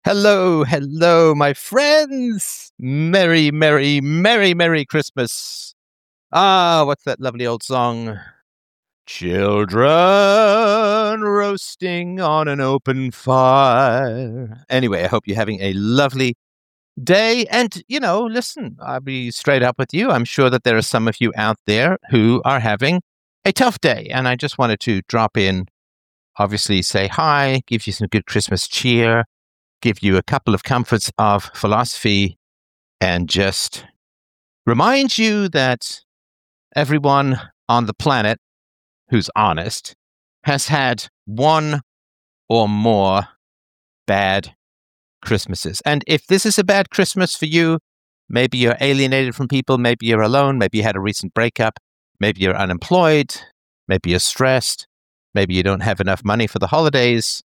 Hello, hello, my friends. Merry, merry, merry, merry Christmas. Ah, what's that lovely old song? Children roasting on an open fire. Anyway, I hope you're having a lovely day. And, listen, I'll be straight up with you. I'm sure that there are some of you out there who are having a tough day. And I just wanted to drop in, obviously, say hi, give you some good Christmas cheer, give you a couple of comforts of philosophy, and just remind you that everyone on the planet who's honest has had one or more bad Christmases. And if this is a bad Christmas for you, maybe you're alienated from people, maybe you're alone, maybe you had a recent breakup, maybe you're unemployed, maybe you're stressed, maybe you don't have enough money for the holidays.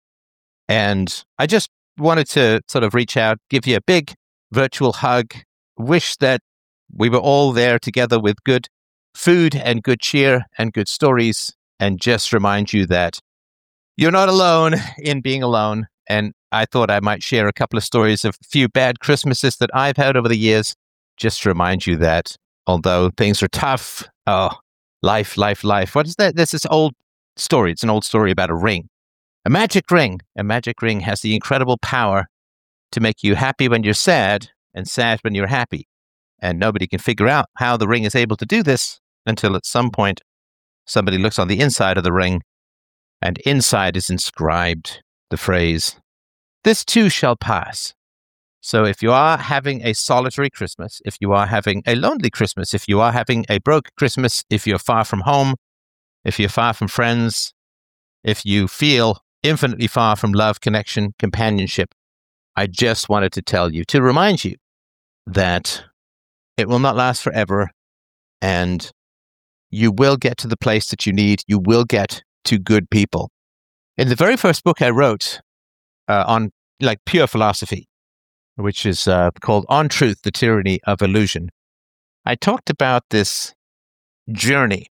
And I just wanted to sort of reach out, give you a big virtual hug, wish that we were all there together with good food and good cheer and good stories, and just remind you that you're not alone in being alone. And I thought I might share a couple of stories of a few bad Christmases that I've had over the years, just to remind you that although things are tough, life. What is that? There's this old story. It's an old story about a ring. A magic ring. A magic ring has the incredible power to make you happy when you're sad and sad when you're happy. And nobody can figure out how the ring is able to do this until at some point somebody looks on the inside of the ring, and inside is inscribed the phrase, "This too shall pass." So if you are having a solitary Christmas, if you are having a lonely Christmas, if you are having a broke Christmas, if you're far from home, if you're far from friends, if you feel infinitely far from love, connection, companionship, I just wanted to tell you, to remind you that it will not last forever, and you will get to the place that you need. You will get to good people. In the very first book I wrote on pure philosophy, which is called On Truth, The Tyranny of Illusion, I talked about this journey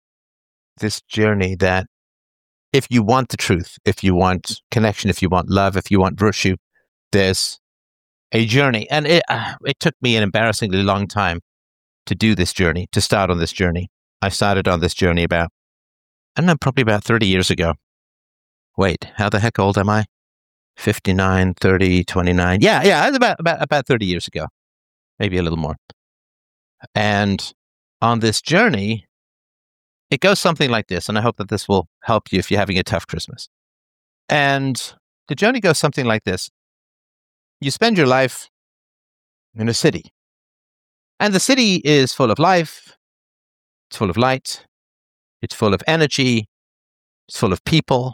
that if you want the truth, if you want connection, if you want love, if you want virtue, there's a journey. And it took me an embarrassingly long time to do this journey, to start on this journey. I started on this journey probably about 30 years ago. Wait, how the heck old am I? 59, 30, 29. Yeah, it's about 30 years ago, maybe a little more. And on this journey, it goes something like this, and I hope that this will help you if you're having a tough Christmas. And the journey goes something like this. You spend your life in a city, and the city is full of life, it's full of light, it's full of energy, it's full of people,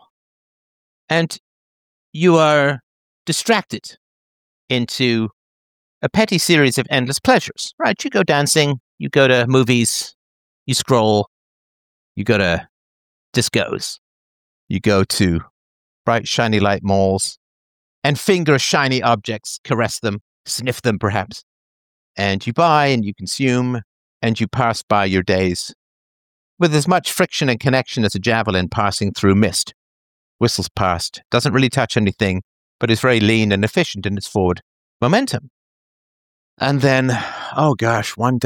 and you are distracted into a petty series of endless pleasures, right? You go dancing, you go to movies, you scroll, you go to discos, you go to bright, shiny light malls, and finger shiny objects, caress them, sniff them perhaps. And you buy and you consume, and you pass by your days with as much friction and connection as a javelin passing through mist. Whistles past, doesn't really touch anything, but is very lean and efficient in its forward momentum. And then, oh gosh, one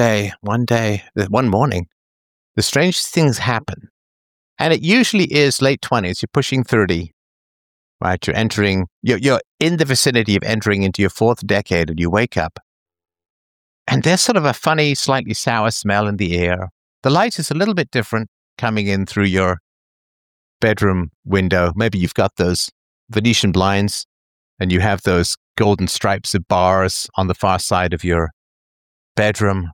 morning, the strangest things happen. And it usually is late 20s, you're pushing 30, right? You're in the vicinity of entering into your fourth decade, and you wake up. And there's sort of a funny, slightly sour smell in the air. The light is a little bit different coming in through your bedroom window. Maybe you've got those Venetian blinds and you have those golden stripes of bars on the far side of your bedroom.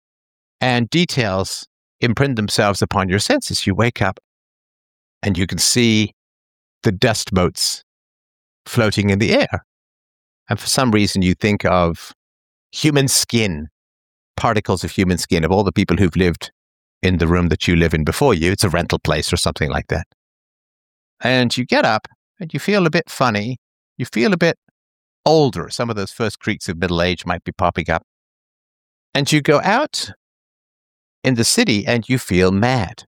And details imprint themselves upon your senses. You wake up and you can see the dust motes floating in the air. And for some reason, you think of human skin, particles of human skin, of all the people who've lived in the room that you live in before you. It's a rental place or something like that. And you get up and you feel a bit funny. You feel a bit older. Some of those first creaks of middle age might be popping up. And you go out in the city and you feel mad.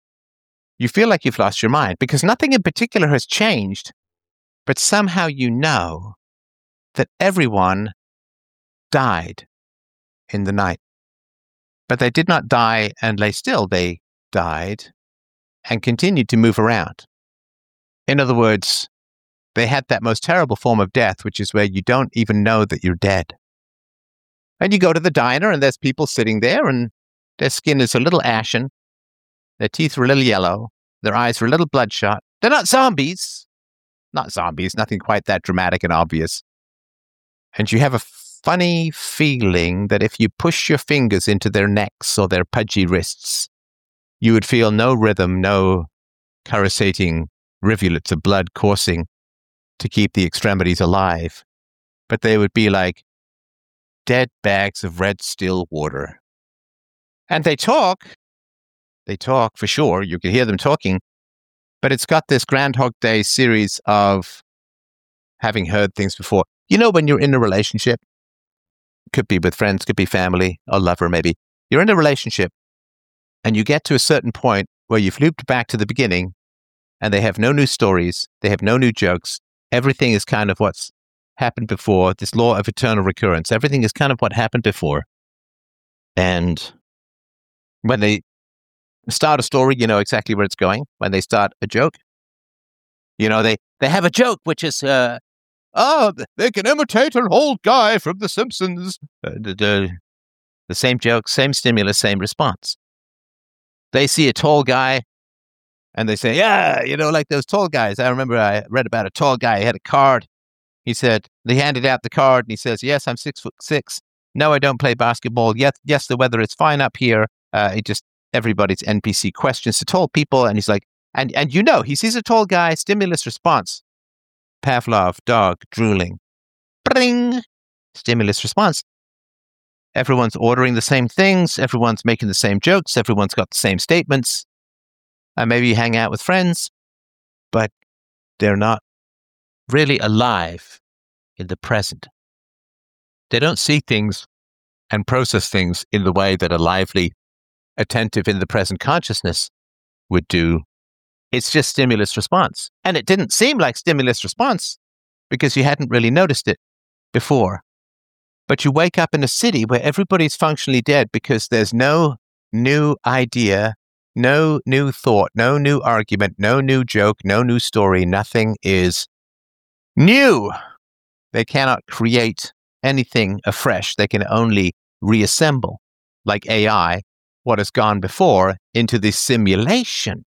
You feel like you've lost your mind because nothing in particular has changed, but somehow you know that everyone died in the night. But they did not die and lay still. They died and continued to move around. In other words, they had that most terrible form of death, which is where you don't even know that you're dead. And you go to the diner and there's people sitting there and their skin is a little ashen. Their teeth are a little yellow. Their eyes are a little bloodshot. They're not zombies. Not zombies, nothing quite that dramatic and obvious. And you have a funny feeling that if you push your fingers into their necks or their pudgy wrists, you would feel no rhythm, no coruscating rivulets of blood coursing to keep the extremities alive. But they would be like dead bags of red still water. And they talk for sure. You can hear them talking. But it's got this Groundhog Day series of having heard things before. You know, when you're in a relationship, could be with friends, could be family, or lover maybe. You're in a relationship and you get to a certain point where you've looped back to the beginning and they have no new stories, they have no new jokes. Everything is kind of what's happened before, this law of eternal recurrence. Everything is kind of what happened before. And when they start a story, you know exactly where it's going. When they start a joke, you know, they have a joke, which is, they can imitate an old guy from The Simpsons. The same joke, same stimulus, same response. They see a tall guy and they say, yeah, you know, like those tall guys. I remember I read about a tall guy. He had a card. He said, they handed out the card and he says, yes, I'm 6'6". No, I don't play basketball. Yes, the weather is fine up here. Everybody's NPC questions to tall people. And he's like, and you know, he sees a tall guy, stimulus response. Pavlov, dog, drooling. Bring! Stimulus response. Everyone's ordering the same things. Everyone's making the same jokes. Everyone's got the same statements. Maybe you hang out with friends, but they're not really alive in the present. They don't see things and process things in the way that a lively, attentive in the present consciousness would do. It's just stimulus response. And it didn't seem like stimulus response because you hadn't really noticed it before. But you wake up in a city where everybody's functionally dead because there's no new idea, no new thought, no new argument, no new joke, no new story. Nothing is new. They cannot create anything afresh. They can only reassemble, like AI, what has gone before into the simulation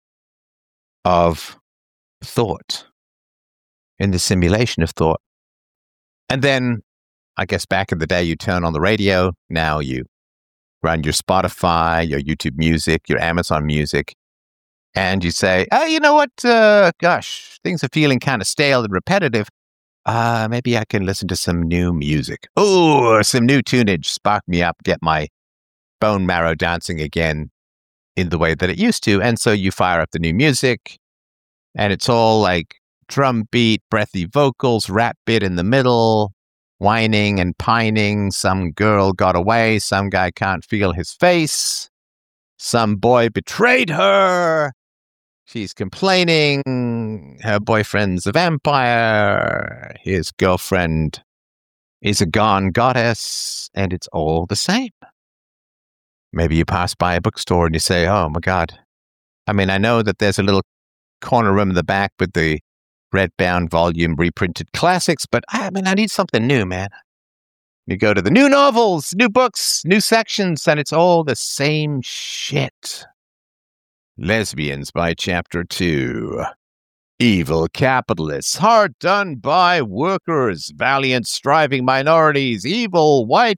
of thought. In the simulation of thought. And then, I guess back in the day, you turn on the radio. Now you run your Spotify, your YouTube Music, your Amazon Music, and you say, oh, you know what? Gosh, things are feeling kind of stale and repetitive. Maybe I can listen to some new music. Oh, some new tunage. Spark me up, get my bone marrow dancing again in the way that it used to. And so you fire up the new music, and it's all like drum beat, breathy vocals, rap bit in the middle, whining and pining. Some girl got away. Some guy can't feel his face. Some boy betrayed her. She's complaining. Her boyfriend's a vampire. His girlfriend is a gone goddess. And it's all the same. Maybe you pass by a bookstore and you say, oh my God. I mean, I know that there's a little corner room in the back with the red-bound volume reprinted classics, but I need something new, man. You go to the new novels, new books, new sections, and it's all the same shit. Lesbians by Chapter 2. Evil capitalists, hard done by workers, valiant striving minorities, evil white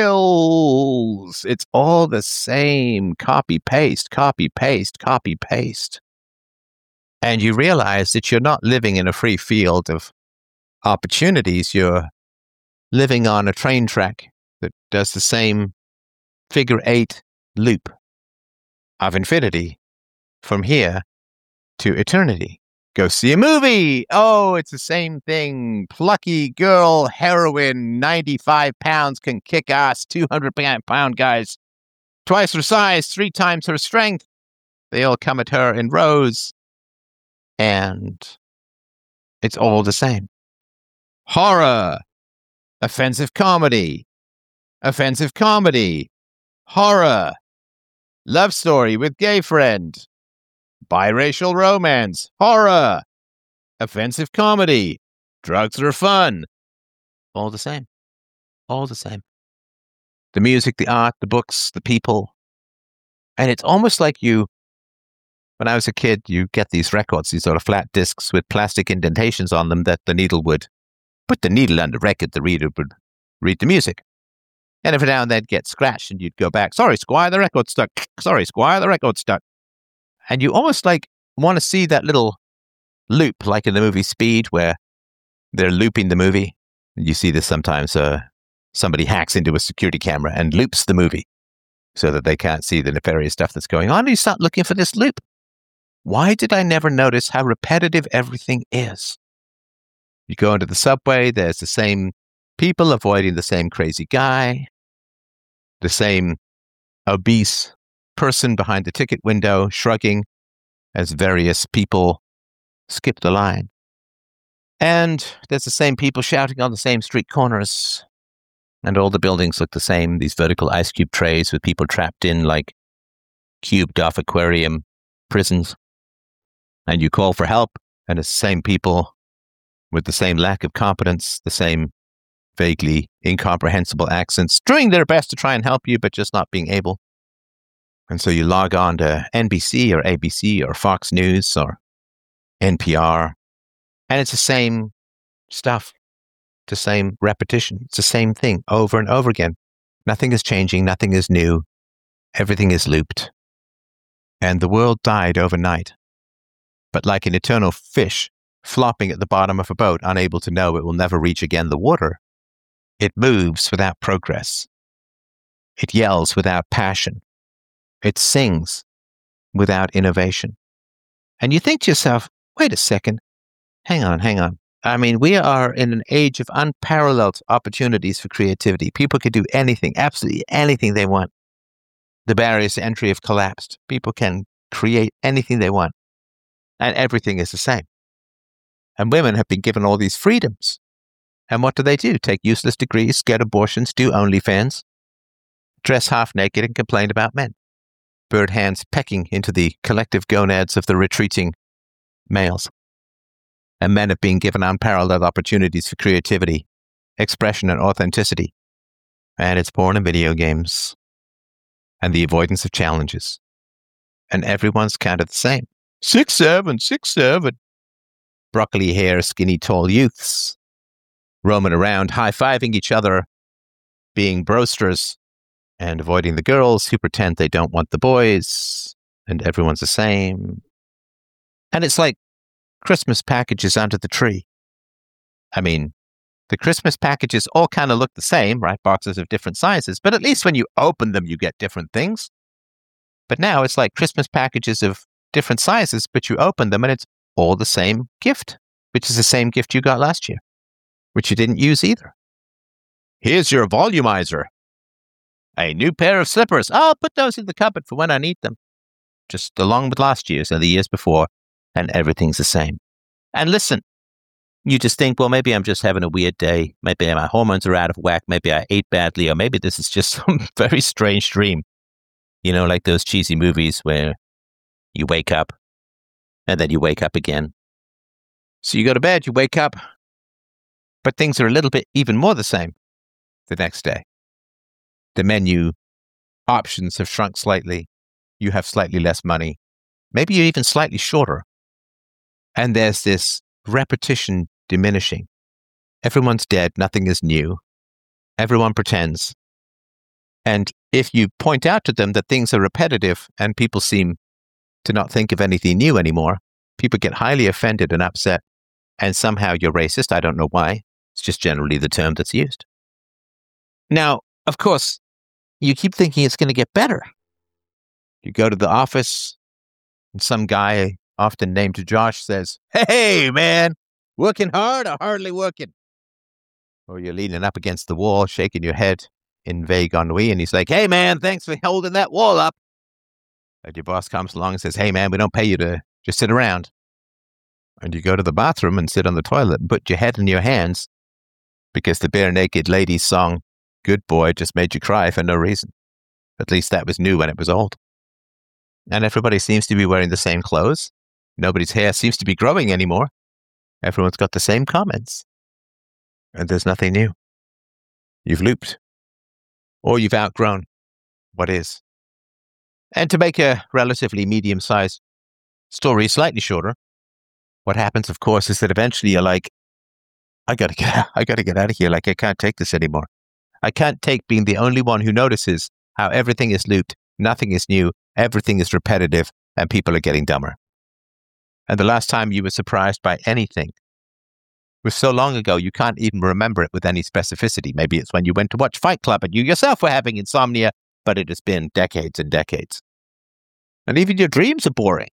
males. It's all the same. Copy, paste, copy, paste, copy, paste. And you realize that you're not living in a free field of opportunities. You're living on a train track that does the same figure 8 loop of infinity from here to eternity. Go see a movie. Oh, it's the same thing. Plucky girl, heroine, 95 pounds, can kick ass, 200-pound guys. Twice her size, 3 times her strength. They all come at her in rows. And it's all the same. Horror. offensive comedy, offensive comedy, horror, love story with gay friend, biracial romance, horror, offensive comedy, drugs are fun. All the same. All the same. The music, the art, the books, the people. And it's almost like when I was a kid, you get these records, these sort of flat discs with plastic indentations on them that the needle would put the needle on the record, the reader would read the music. And every now and then get scratched and you'd go back, sorry, Squire, the record's stuck. Sorry, Squire, the record's stuck. And you almost like want to see that little loop, like in the movie Speed, where they're looping the movie. You see this sometimes. Somebody hacks into a security camera and loops the movie so that they can't see the nefarious stuff that's going on. And you start looking for this loop. Why did I never notice how repetitive everything is? You go into the subway, there's the same people avoiding the same crazy guy, the same obese person behind the ticket window shrugging as various people skip the line. And there's the same people shouting on the same street corners. And all the buildings look the same, these vertical ice cube trays with people trapped in like cubed off aquarium prisons. And you call for help, and it's the same people with the same lack of competence, the same vaguely incomprehensible accents, doing their best to try and help you, but just not being able. And so you log on to NBC or ABC or Fox News or NPR, and it's the same stuff, the same repetition. It's the same thing over and over again. Nothing is changing. Nothing is new. Everything is looped. And the world died overnight. But like an eternal fish flopping at the bottom of a boat, unable to know it will never reach again the water, it moves without progress. It yells without passion. It sings without innovation. And you think to yourself, wait a second, hang on. I mean, we are in an age of unparalleled opportunities for creativity. People can do anything, absolutely anything they want. The barriers to entry have collapsed. People can create anything they want. And everything is the same. And women have been given all these freedoms. And what do? Take useless degrees, get abortions, do OnlyFans, dress half naked and complain about men. Bird hands pecking into the collective gonads of the retreating males. And men have been given unparalleled opportunities for creativity, expression, and authenticity. And it's porn and video games. And the avoidance of challenges. And everyone's counted the same. 6'7", 6'7". Broccoli hair, skinny, tall youths. Roaming around, high-fiving each other, being broasters, and avoiding the girls who pretend they don't want the boys. And everyone's the same. And it's like Christmas packages under the tree. I mean, the Christmas packages all kind of look the same, right? Boxes of different sizes, but at least when you open them, you get different things. But now it's like Christmas packages of different sizes, but you open them and it's all the same gift, which is the same gift you got last year, which you didn't use either. Here's your volumizer. A new pair of slippers. I'll put those in the cupboard for when I need them. Just along with last year's and the years before, and everything's the same. And listen, you just think, well, maybe I'm just having a weird day. Maybe my hormones are out of whack. Maybe I ate badly, or maybe this is just some very strange dream. You know, like those cheesy movies where you wake up and then you wake up again. So you go to bed, you wake up, but things are a little bit even more the same the next day. The menu options have shrunk slightly. You have slightly less money. Maybe you're even slightly shorter. And there's this repetition diminishing. Everyone's dead. Nothing is new. Everyone pretends. And if you point out to them that things are repetitive and people seem to not think of anything new anymore, people get highly offended and upset. And somehow you're racist. I don't know why. It's just generally the term that's used. Now, of course, you keep thinking it's going to get better. You go to the office and some guy, often named Josh, says, "Hey, man, working hard or hardly working?" Or you're leaning up against the wall, shaking your head in vague ennui, and he's like, "Hey, man, thanks for holding that wall up." And your boss comes along and says, "Hey, man, we don't pay you to just sit around." And you go to the bathroom and sit on the toilet and put your head in your hands because the Bare Naked Ladies song, Good Boy, just made you cry for no reason. At least that was new when it was old. And everybody seems to be wearing the same clothes. Nobody's hair seems to be growing anymore. Everyone's got the same comments. And there's nothing new. You've looped. Or you've outgrown what is. And to make a relatively medium-sized story slightly shorter, what happens, of course, is that eventually you're like, I gotta get out of here. Like, I can't take this anymore. I can't take being the only one who notices how everything is looped, nothing is new, everything is repetitive, and people are getting dumber. And the last time you were surprised by anything was so long ago, you can't even remember it with any specificity. Maybe it's when you went to watch Fight Club and you yourself were having insomnia, but it has been decades and decades. And even your dreams are boring.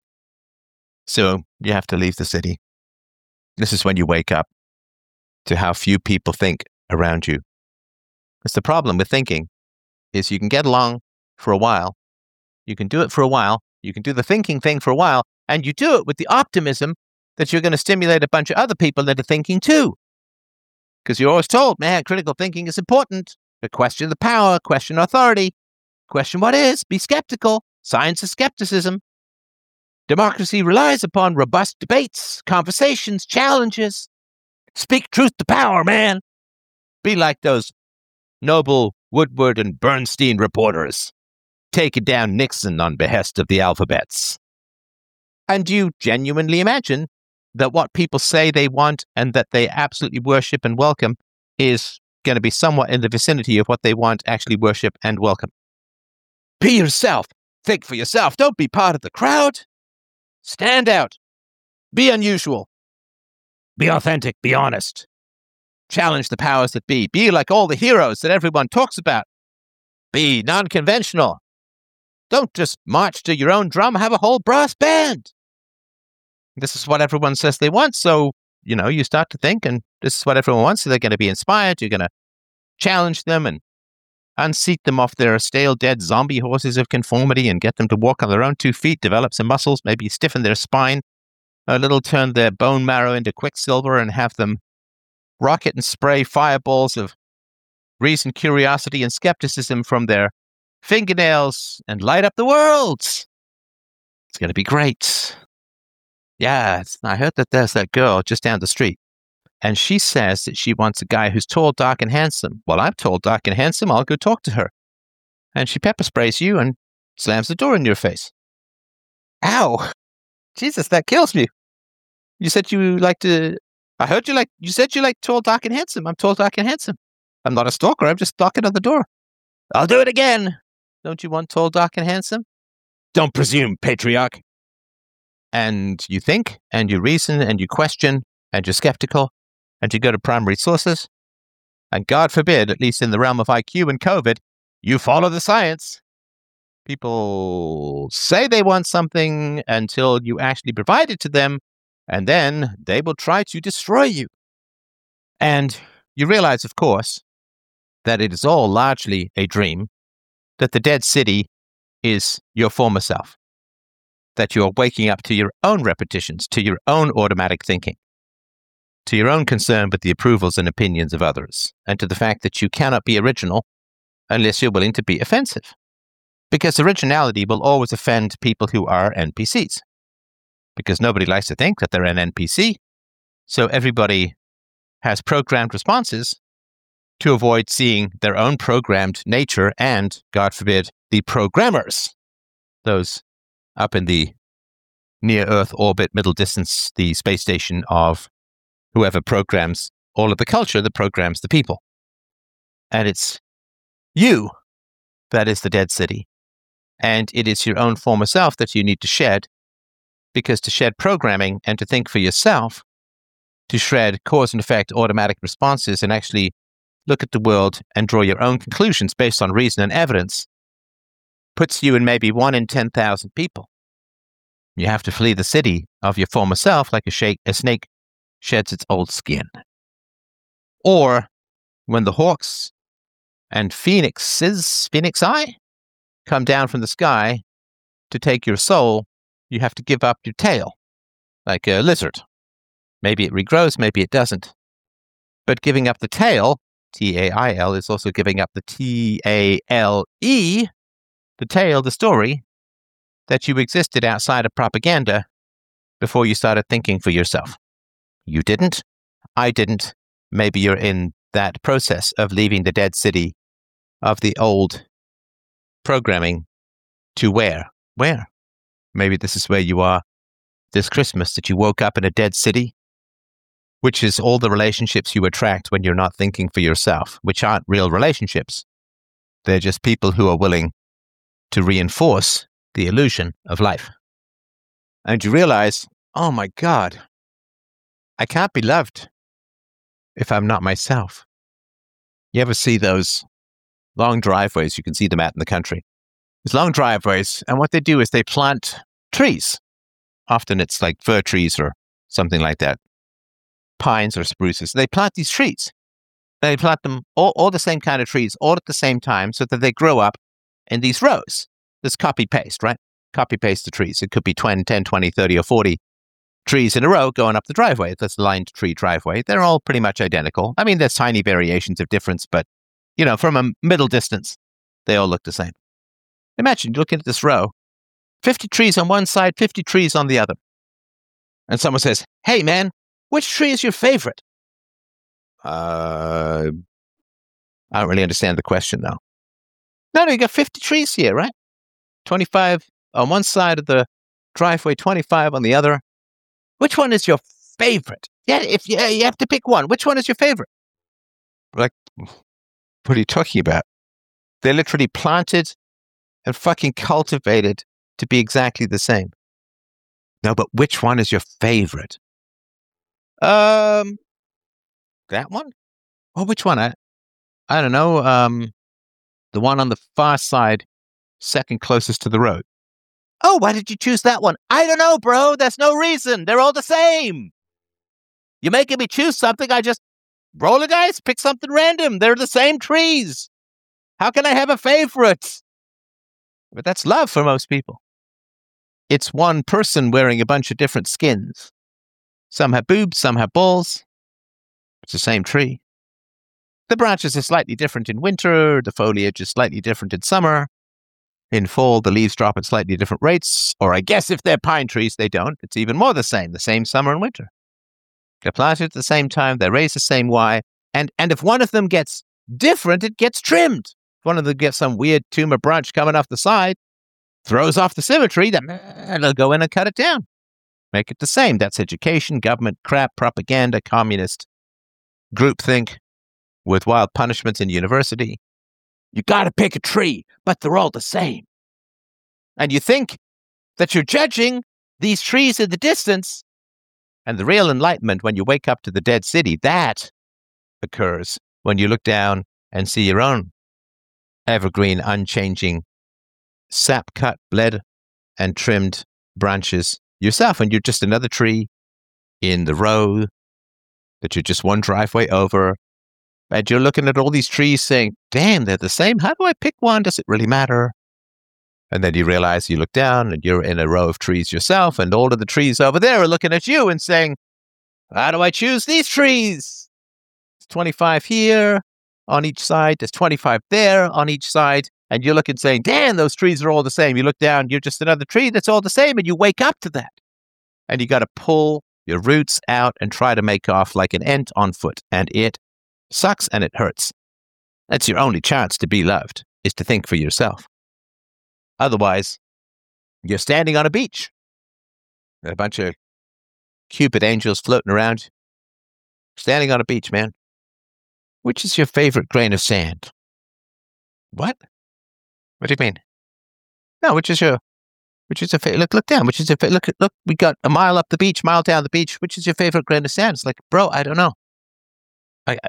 So you have to leave the city. This is when you wake up to how few people think around you. It's the problem with thinking is you can get along for a while. You can do it for a while. You can do the thinking thing for a while. And you do it with the optimism that you're going to stimulate a bunch of other people into thinking too. Because you're always told, man, critical thinking is important. But question the power, question authority, question what is, be skeptical. Science is skepticism. Democracy relies upon robust debates, conversations, challenges. Speak truth to power, man. Be like those noble Woodward and Bernstein reporters, taking down Nixon on behest of the alphabets. And you genuinely imagine that what people say they want and that they absolutely worship and welcome is going to be somewhat in the vicinity of what they want, actually worship and welcome. Be yourself. Think for yourself. Don't be part of the crowd. Stand out. Be unusual. Be authentic. Be honest. Challenge the powers that be. Be like all the heroes that everyone talks about. Be non-conventional. Don't just march to your own drum. Have a whole brass band. This is what everyone says they want. So, you start to think, and this is what everyone wants. So they're going to be inspired. You're going to challenge them and unseat them off their stale, dead zombie horses of conformity and get them to walk on their own 2 feet, develop some muscles, maybe stiffen their spine, a little turn their bone marrow into quicksilver and have them rocket and spray fireballs of reason, curiosity, and skepticism from their fingernails and light up the world. It's going to be great. Yeah, I heard that there's that girl just down the street, and she says that she wants a guy who's tall, dark, and handsome. Well, I'm tall, dark, and handsome. I'll go talk to her. And she pepper sprays you and slams the door in your face. Ow! Jesus, that kills me. You said you like to... I heard you said you like tall, dark, and handsome. I'm tall, dark, and handsome. I'm not a stalker. I'm just knocking on the door. I'll do it again. Don't you want tall, dark, and handsome? Don't presume, patriarch. And you think, and you reason, and you question, and you're skeptical, and you go to primary sources. And God forbid, at least in the realm of IQ and COVID, you follow the science. People say they want something until you actually provide it to them, and then they will try to destroy you. And you realize, of course, that it is all largely a dream, that the dead city is your former self, that you're waking up to your own repetitions, to your own automatic thinking, to your own concern with the approvals and opinions of others, and to the fact that you cannot be original unless you're willing to be offensive. Because originality will always offend people who are NPCs. Because nobody likes to think that they're an NPC, so everybody has programmed responses to avoid seeing their own programmed nature and, God forbid, the programmers, those up in the near-Earth orbit, middle distance, the space station of whoever programs all of the culture that programs the people. And it's you that is the dead city. And it is your own former self that you need to shed, because to shed programming and to think for yourself, to shred cause and effect automatic responses and actually look at the world and draw your own conclusions based on reason and evidence, puts you in maybe 1 in 10,000 people. You have to flee the city of your former self like a snake sheds its old skin. Or when the hawks and phoenixi come down from the sky to take your soul, you have to give up your tail, like a lizard. Maybe it regrows, maybe it doesn't. But giving up the tail, T-A-I-L, is also giving up the T-A-L-E, the tail, the story, that you existed outside of propaganda before you started thinking for yourself. You didn't. I didn't. Maybe you're in that process of leaving the dead city of the old programming to where? Where? Maybe this is where you are this Christmas, that you woke up in a dead city, which is all the relationships you attract when you're not thinking for yourself, which aren't real relationships. They're just people who are willing to reinforce the illusion of life. And you realize, oh my God, I can't be loved if I'm not myself. You ever see those long driveways? You can see them out in the country. There's long driveways, and what they do is they plant trees. Often it's like fir trees or something like that, pines or spruces. They plant these trees. They plant them, all the same kind of trees, all at the same time, so that they grow up in these rows. This copy-paste, right? Copy-paste the trees. It could be 10, 20, 30, or 40 trees in a row going up the driveway. That's a lined tree driveway. They're all pretty much identical. I mean, there's tiny variations of difference, but, from a middle distance, they all look the same. Imagine you're looking at this row, 50 trees on one side, 50 trees on the other. And someone says, hey, man, which tree is your favorite? I don't really understand the question, though. No, you got 50 trees here, right? 25 on one side of the driveway, 25 on the other. Which one is your favorite? Yeah, if you have to pick one, which one is your favorite? Like, what are you talking about? They're literally planted and fucking cultivated to be exactly the same. No, but which one is your favorite? That one? Oh, which one? I don't know. The one on the far side, second closest to the road. Oh, why did you choose that one? I don't know, bro. There's no reason. They're all the same. You're making me choose something. I just roll the dice, pick something random. They're the same trees. How can I have a favorite? But that's love for most people. It's one person wearing a bunch of different skins. Some have boobs, some have balls. It's the same tree. The branches are slightly different in winter. The foliage is slightly different in summer. In fall, the leaves drop at slightly different rates. Or I guess if they're pine trees, they don't. It's even more the same summer and winter. They're planted at the same time. They're raised the same way. And if one of them gets different, it gets trimmed. If one of them gets some weird tumor branch coming off the side, throws off the symmetry, then they'll go in and cut it down. Make it the same. That's education, government crap, propaganda, communist groupthink with wild punishments in university. You got to pick a tree, but they're all the same. And you think that you're judging these trees in the distance, and the real enlightenment when you wake up to the dead city, that occurs when you look down and see your own evergreen, unchanging, sap-cut, bled, and trimmed branches yourself, and you're just another tree in the row that you're just one driveway over, and you're looking at all these trees saying, damn, they're the same. How do I pick one? Does it really matter? And then you realize you look down and you're in a row of trees yourself, and all of the trees over there are looking at you and saying, how do I choose these trees? There's 25 here on each side. There's 25 there on each side. And you're looking saying, damn, those trees are all the same. You look down, you're just another tree that's all the same, and you wake up to that. And you got to pull your roots out and try to make off like an ant on foot. And it sucks and it hurts. That's your only chance to be loved, is to think for yourself. Otherwise, you're standing on a beach. A bunch of Cupid angels floating around. Standing on a beach, man. Which is your favorite grain of sand? What? What do you mean? No, which is your favorite? Look down. Which is your favorite? Look, we got a mile up the beach, mile down the beach. Which is your favorite grain of sand? It's like, bro, I don't know. I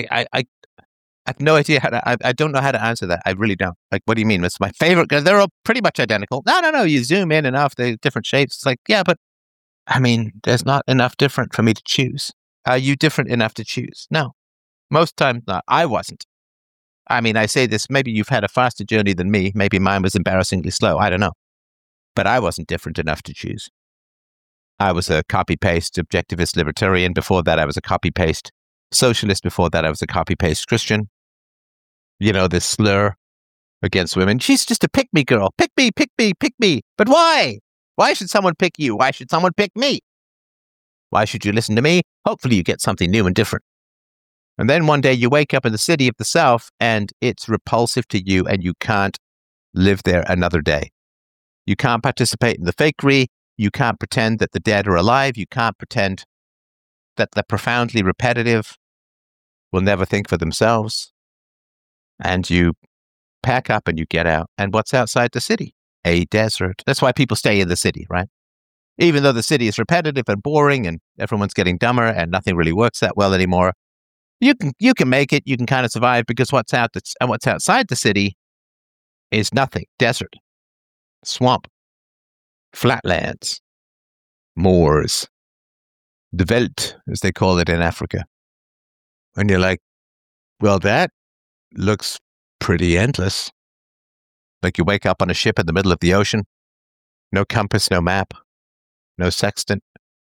have no idea I don't know how to answer that. I really don't. Like, what do you mean? It's my favorite. They're all pretty much identical. No. You zoom in enough, they're different shapes. It's like, yeah, but I mean, there's not enough different for me to choose. Are you different enough to choose? No. Most times, no, I wasn't. I mean, I say this, maybe you've had a faster journey than me. Maybe mine was embarrassingly slow. I don't know. But I wasn't different enough to choose. I was a copy-paste objectivist libertarian. Before that, I was a copy-paste socialist. Before that, I was a copy-paste Christian. This slur against women. She's just a pick-me girl. Pick me, pick me, pick me. But why? Why should someone pick you? Why should someone pick me? Why should you listen to me? Hopefully you get something new and different. And then one day you wake up in the city of the South and it's repulsive to you and you can't live there another day. You can't participate in the fakery. You can't pretend that the dead are alive. You can't pretend that the profoundly repetitive will never think for themselves. And you pack up and you get out. And what's outside the city? A desert. That's why people stay in the city, right? Even though the city is repetitive and boring and everyone's getting dumber and nothing really works that well anymore, you can make it. You can kind of survive because what's outside the city is nothing. Desert, swamp, flatlands, moors, the Welt, as they call it in Africa. And you're like, well, that looks pretty endless. Like you wake up on a ship in the middle of the ocean, no compass, no map, no sextant.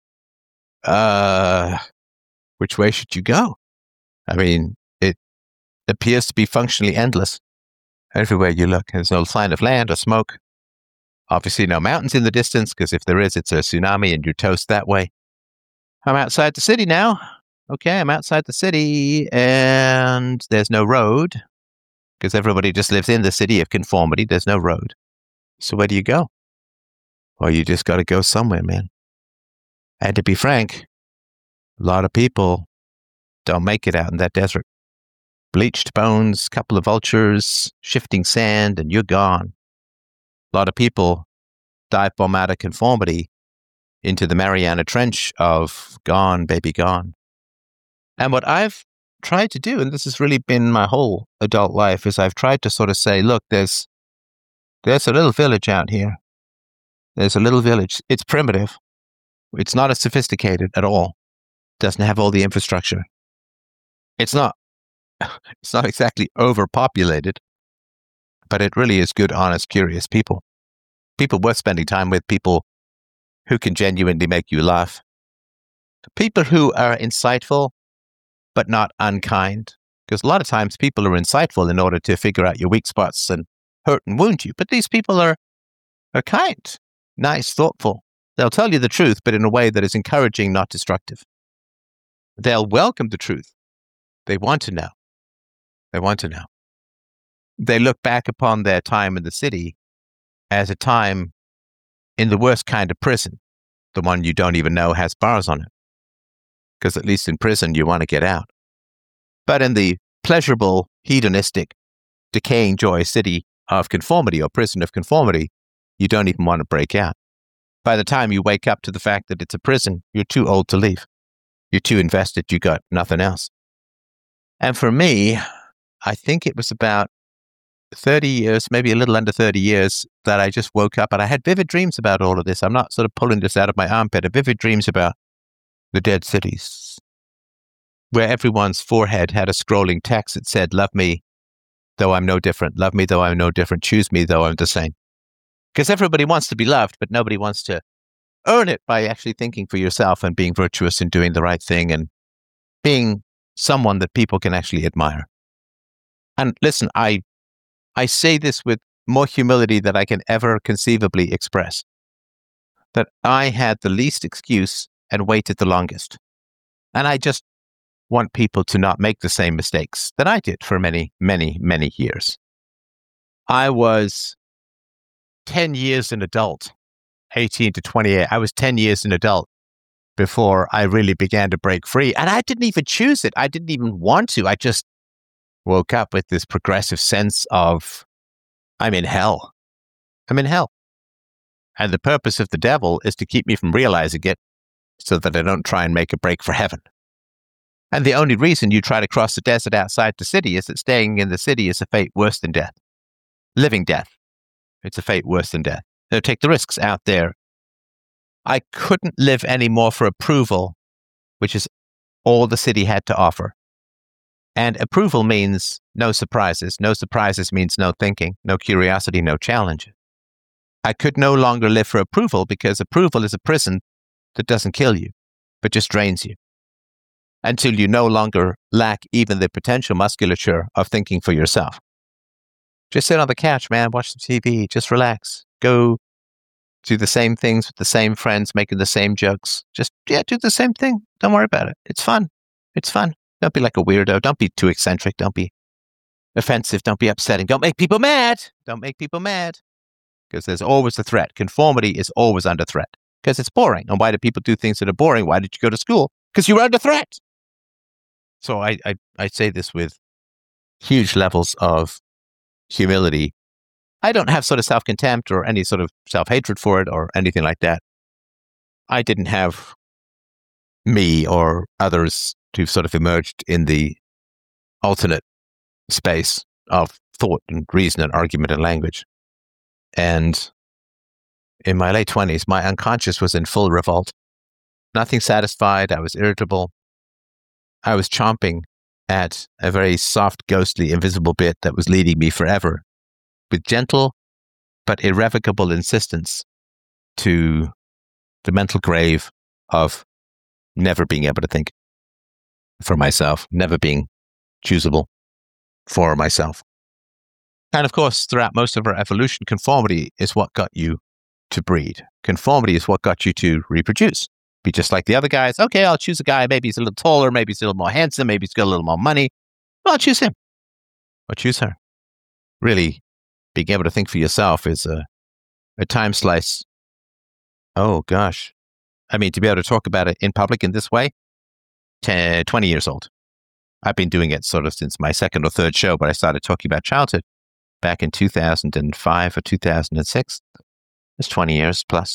Which way should you go? I mean, it appears to be functionally endless. Everywhere you look, there's no sign of land or smoke. Obviously, no mountains in the distance, because if there is, it's a tsunami and you're toast that way. I'm outside the city now. Okay, I'm outside the city, and there's no road, because everybody just lives in the city of conformity. There's no road. So where do you go? Well, you just got to go somewhere, man. And to be frank, a lot of people don't make it out in that desert. Bleached bones, couple of vultures, shifting sand, and you're gone. A lot of people dive bomb out of conformity into the Mariana Trench of gone, baby, gone. And what I've tried to do, and this has really been my whole adult life, is I've tried to sort of say, look, there's a little village out here. There's a little village. It's primitive. It's not as sophisticated at all. It doesn't have all the infrastructure. It's not exactly overpopulated, but it really is good, honest, curious people. People worth spending time with, people who can genuinely make you laugh. People who are insightful, but not unkind. Because a lot of times people are insightful in order to figure out your weak spots and hurt and wound you. But these people are kind, nice, thoughtful. They'll tell you the truth, but in a way that is encouraging, not destructive. They'll welcome the truth. They want to know. They want to know. They look back upon their time in the city as a time in the worst kind of prison, the one you don't even know has bars on it. Because at least in prison, you want to get out. But in the pleasurable, hedonistic, decaying joy city of conformity or prison of conformity, you don't even want to break out. By the time you wake up to the fact that it's a prison, you're too old to leave. You're too invested. You got nothing else. And for me, I think it was about 30 years, maybe a little under 30 years, that I just woke up and I had vivid dreams about all of this. I'm not sort of pulling this out of my armpit. I had vivid dreams about the dead cities, where everyone's forehead had a scrolling text that said, love me, though I'm no different. Love me, though I'm no different. Choose me, though I'm the same. Because everybody wants to be loved, but nobody wants to earn it by actually thinking for yourself and being virtuous and doing the right thing and being someone that people can actually admire. And listen, I say this with more humility than I can ever conceivably express, that I had the least excuse and waited the longest. And I just want people to not make the same mistakes that I did for many, many, many years. I was 10 years an adult, 18 to 28. I was 10 years an adult before I really began to break free. And I didn't even choose it. I didn't even want to. I just woke up with this progressive sense of, I'm in hell. I'm in hell. And the purpose of the devil is to keep me from realizing it so that I don't try and make a break for heaven. And the only reason you try to cross the desert outside the city is that staying in the city is a fate worse than death. Living death. It's a fate worse than death. So take the risks out there. I couldn't live anymore for approval, which is all the city had to offer. And approval means no surprises. No surprises means no thinking, no curiosity, no challenge. I could no longer live for approval because approval is a prison that doesn't kill you, but just drains you. until you no longer lack even the potential musculature of thinking for yourself. Just sit on the couch, man, watch some TV, just relax. Go do the same things with the same friends, making the same jokes. Just, do the same thing. Don't worry about it. It's fun. It's fun. Don't be like a weirdo. Don't be too eccentric. Don't be offensive. Don't be upsetting. Don't make people mad. Don't make people mad. Because there's always a threat. Conformity is always under threat. Because it's boring. And why do people do things that are boring? Why did you go to school? Because you were under threat. So I say this with huge levels of humility. I don't have sort of self-contempt or any sort of self-hatred for it or anything like that. I didn't have me or others who've sort of emerged in the alternate space of thought and reason and argument and language. And in my late 20s, my unconscious was in full revolt. Nothing satisfied. I was irritable. I was chomping at a very soft, ghostly, invisible bit that was leading me forever with gentle but irrevocable insistence to the mental grave of never being able to think for myself, never being choosable for myself. And of course, throughout most of our evolution, conformity is what got you to breed. Conformity is what got you to reproduce. Be just like the other guys. Okay, I'll choose a guy. Maybe he's a little taller. Maybe he's a little more handsome. Maybe he's got a little more money. Well, I'll choose him. Or choose her. Really, being able to think for yourself is a time slice. Oh, gosh. I mean, to be able to talk about it in public in this way, 20 years old. I've been doing it sort of since my second or third show, but I started talking about childhood back in 2005 or 2006. It's 20 years plus.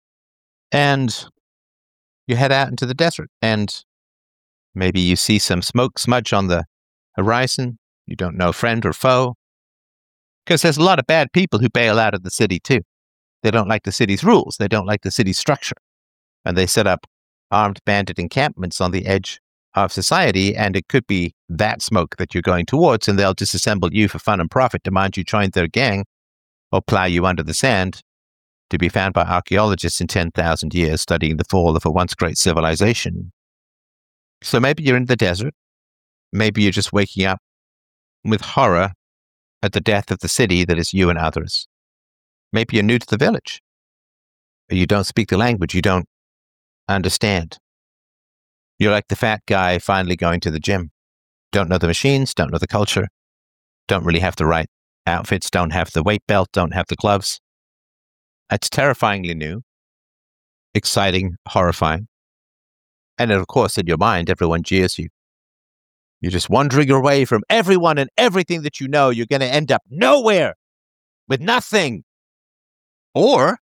And you head out into the desert and maybe you see some smoke smudge on the horizon. You don't know friend or foe. Because there's a lot of bad people who bail out of the city too. They don't like the city's rules. They don't like the city's structure. And they set up armed bandit encampments on the edge of society, and it could be that smoke that you're going towards, and they'll disassemble you for fun and profit, demand you join their gang, or plow you under the sand to be found by archaeologists in 10,000 years studying the fall of a once great civilization. So maybe you're in the desert. Maybe you're just waking up with horror at the death of the city that is you and others. Maybe you're new to the village. You don't speak the language. You don't understand. You're like the fat guy finally going to the gym. Don't know the machines, don't know the culture, don't really have the right outfits, don't have the weight belt, don't have the gloves. It's terrifyingly new, exciting, horrifying. And of course, in your mind, everyone jeers you. You're just wandering away from everyone and everything that you know. You're going to end up nowhere with nothing. Or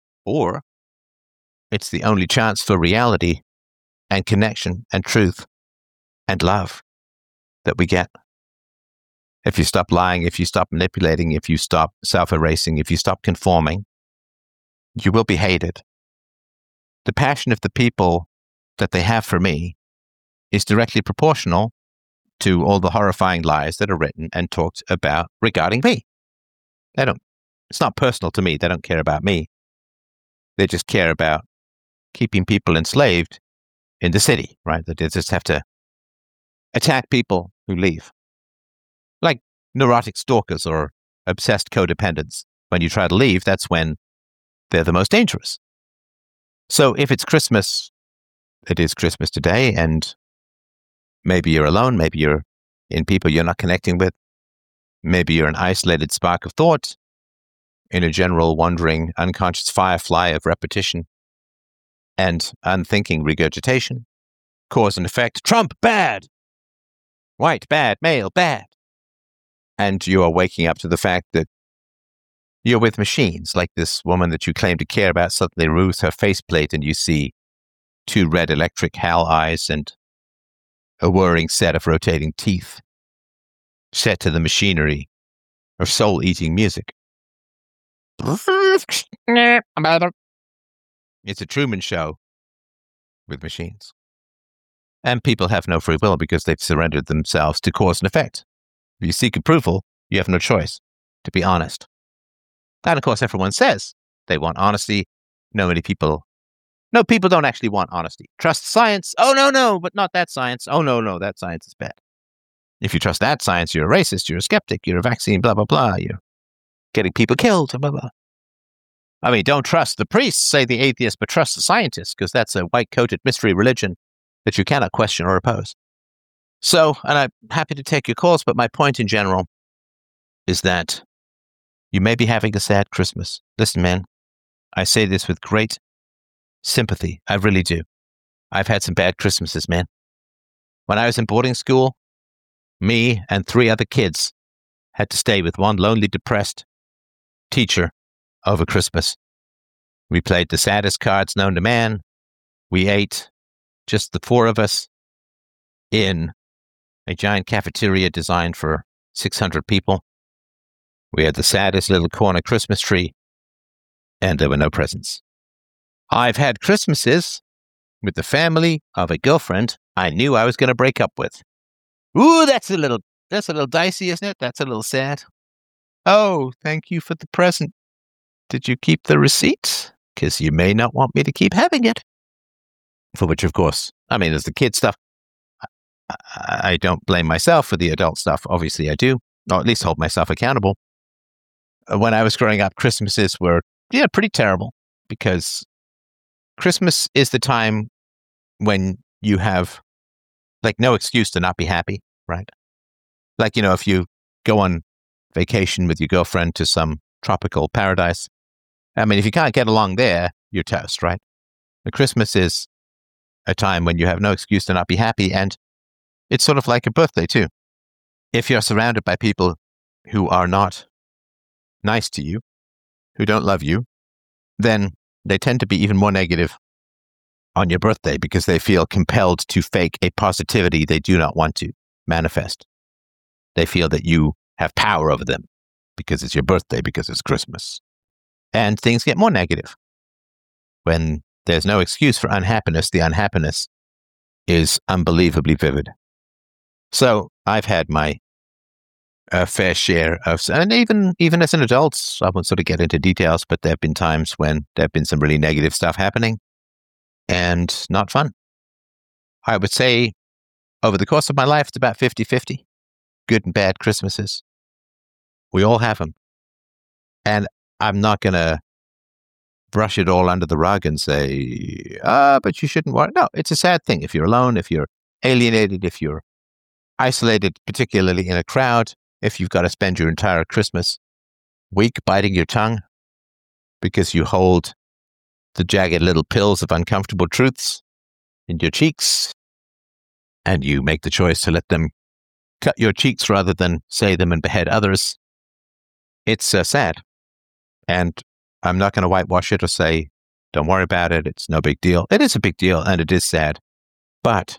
it's the only chance for reality and connection and truth and love that we get. If you stop lying, if you stop manipulating, if you stop self-erasing, if you stop conforming, you will be hated. The passion of the people that they have for me is directly proportional to all the horrifying lies that are written and talked about regarding me. It's not personal to me. They don't care about me. They just care about keeping people enslaved in the city, right? They just have to attack people who leave. Like neurotic stalkers or obsessed codependents. When you try to leave, that's when they're the most dangerous. So if it's Christmas, it is Christmas today, and maybe you're alone, maybe you're in people you're not connecting with, maybe you're an isolated spark of thought in a general wandering unconscious firefly of repetition and unthinking regurgitation. Cause and effect. Trump, bad. White, bad. Male, bad. And you are waking up to the fact that you're with machines, like this woman that you claim to care about suddenly removes her faceplate and you see two red electric Hal eyes and a whirring set of rotating teeth set to the machinery of soul-eating music. It's a Truman Show with machines. And people have no free will because they've surrendered themselves to cause and effect. If you seek approval, you have no choice, to be honest. And of course, everyone says they want honesty. No many people No, people don't actually want honesty. Trust science. Oh, no, but not that science. Oh, no, that science is bad. If you trust that science, you're a racist, you're a skeptic, you're a vaccine, blah, blah, blah. You're getting people killed, blah, blah. I mean, don't trust the priests, say the atheists, but trust the scientists, because that's a white-coated mystery religion that you cannot question or oppose. So, and I'm happy to take your calls, but my point in general is that you may be having a sad Christmas. Listen, man, I say this with great sympathy. I really do. I've had some bad Christmases, man. When I was in boarding school, me and 3 other kids had to stay with one lonely, depressed teacher over Christmas. We played the saddest cards known to man. We ate, just the 4 of us, in a giant cafeteria designed for 600 people. We had the saddest little corner Christmas tree, and there were no presents. I've had Christmases with the family of a girlfriend I knew I was going to break up with. Ooh, that's a little dicey, isn't it? That's a little sad. Oh, thank you for the present. Did you keep the receipt? Because you may not want me to keep having it. For which, of course, I mean, there's the kid stuff. I don't blame myself for the adult stuff. Obviously, I do, or at least hold myself accountable. When I was growing up, Christmases were, pretty terrible, because Christmas is the time when you have, like, no excuse to not be happy, right? Like, if you go on vacation with your girlfriend to some tropical paradise, I mean, if you can't get along there, you're toast, right? But Christmas is a time when you have no excuse to not be happy, and it's sort of like a birthday, too. If you're surrounded by people who are not nice to you, who don't love you, then they tend to be even more negative on your birthday because they feel compelled to fake a positivity they do not want to manifest. They feel that you have power over them because it's your birthday, because it's Christmas. And things get more negative. When there's no excuse for unhappiness, the unhappiness is unbelievably vivid. So I've had my fair share of, and even as an adult, I won't sort of get into details, but there have been times when there have been some really negative stuff happening and not fun. I would say over the course of my life, it's about 50-50, good and bad Christmases. We all have them. And I'm not going to brush it all under the rug and say, but you shouldn't worry. No, it's a sad thing. If you're alone, if you're alienated, if you're isolated, particularly in a crowd, if you've got to spend your entire Christmas week biting your tongue because you hold the jagged little pills of uncomfortable truths in your cheeks, and you make the choice to let them cut your cheeks rather than say them and behead others, it's sad. And I'm not going to whitewash it or say, don't worry about it, it's no big deal. It is a big deal, and it is sad. But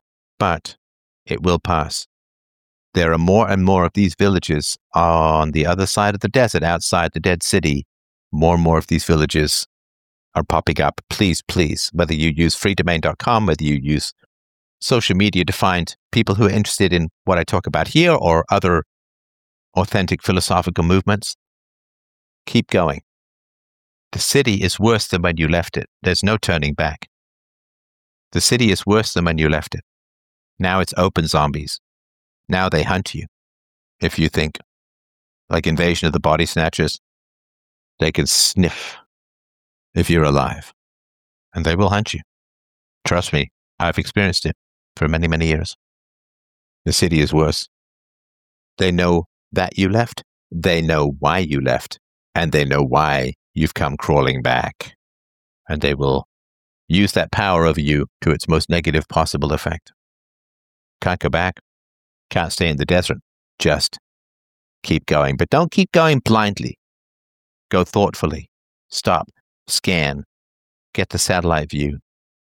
it will pass. There are more and more of these villages on the other side of the desert, outside the dead city. More and more of these villages are popping up. Please, whether you use freedomain.com, whether you use social media to find people who are interested in what I talk about here or other authentic philosophical movements, keep going. The city is worse than when you left it. There's no turning back. The city is worse than when you left it. Now it's open zombies. Now they hunt you. If you think, like Invasion of the Body Snatchers, they can sniff if you're alive. And they will hunt you. Trust me, I've experienced it for many, many years. The city is worse. They know that you left. They know why you left. And they know why you've come crawling back. And they will use that power over you to its most negative possible effect. Can't go back. Can't stay in the desert. Just keep going. But don't keep going blindly. Go thoughtfully. Stop. Scan. Get the satellite view.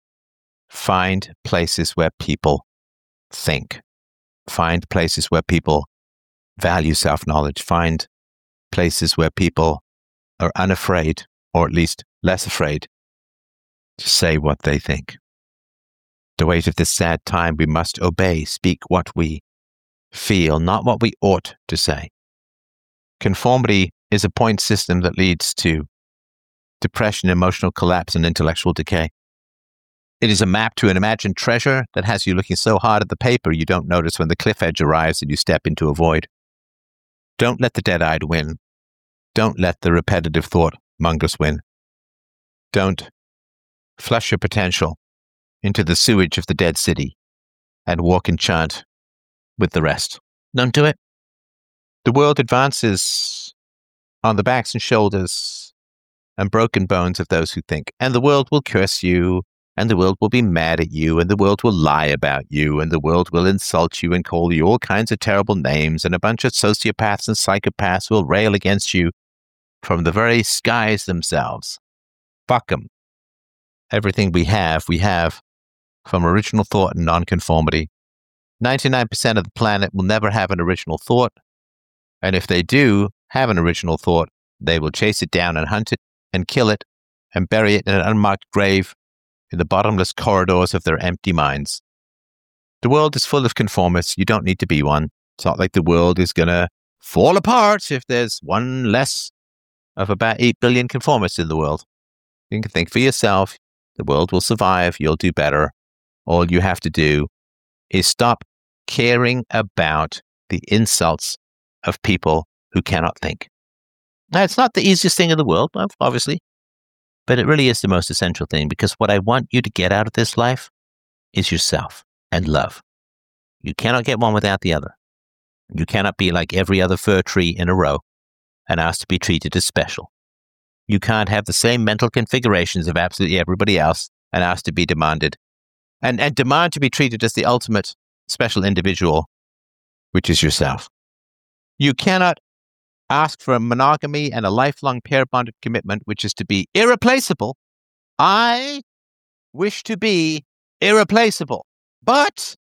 Find places where people think. Find places where people value self-knowledge. Find places where people are unafraid, or at least less afraid, to say what they think. The weight of this sad time, we must obey, speak what we feel, not what we ought to say. Conformity is a point system that leads to depression, emotional collapse, and intellectual decay. It is a map to an imagined treasure that has you looking so hard at the paper you don't notice when the cliff edge arrives and you step into a void. Don't let the dead-eyed win. Don't let the repetitive thought mongers win. Don't flush your potential into the sewage of the dead city and walk in chant with the rest. Don't do it. The world advances on the backs and shoulders and broken bones of those who think. And the world will curse you, and the world will be mad at you, and the world will lie about you, and the world will insult you and call you all kinds of terrible names, and a bunch of sociopaths and psychopaths will rail against you from the very skies themselves. Fuck them. Everything we have from original thought and nonconformity. 99% of the planet will never have an original thought. And if they do have an original thought, they will chase it down and hunt it and kill it and bury it in an unmarked grave in the bottomless corridors of their empty minds. The world is full of conformists. You don't need to be one. It's not like the world is going to fall apart if there's one less of about 8 billion conformists in the world. You can think for yourself. The world will survive. You'll do better. All you have to do is stop caring about the insults of people who cannot think. Now, it's not the easiest thing in the world, obviously, but it really is the most essential thing, because what I want you to get out of this life is yourself and love. You cannot get one without the other. You cannot be like every other fir tree in a row and asked to be treated as special. You can't have the same mental configurations of absolutely everybody else and asked to be demanded and demand to be treated as the ultimate special individual, which is yourself. You cannot ask for a monogamy and a lifelong pair-bonded commitment, which is to be irreplaceable. I wish to be irreplaceable, but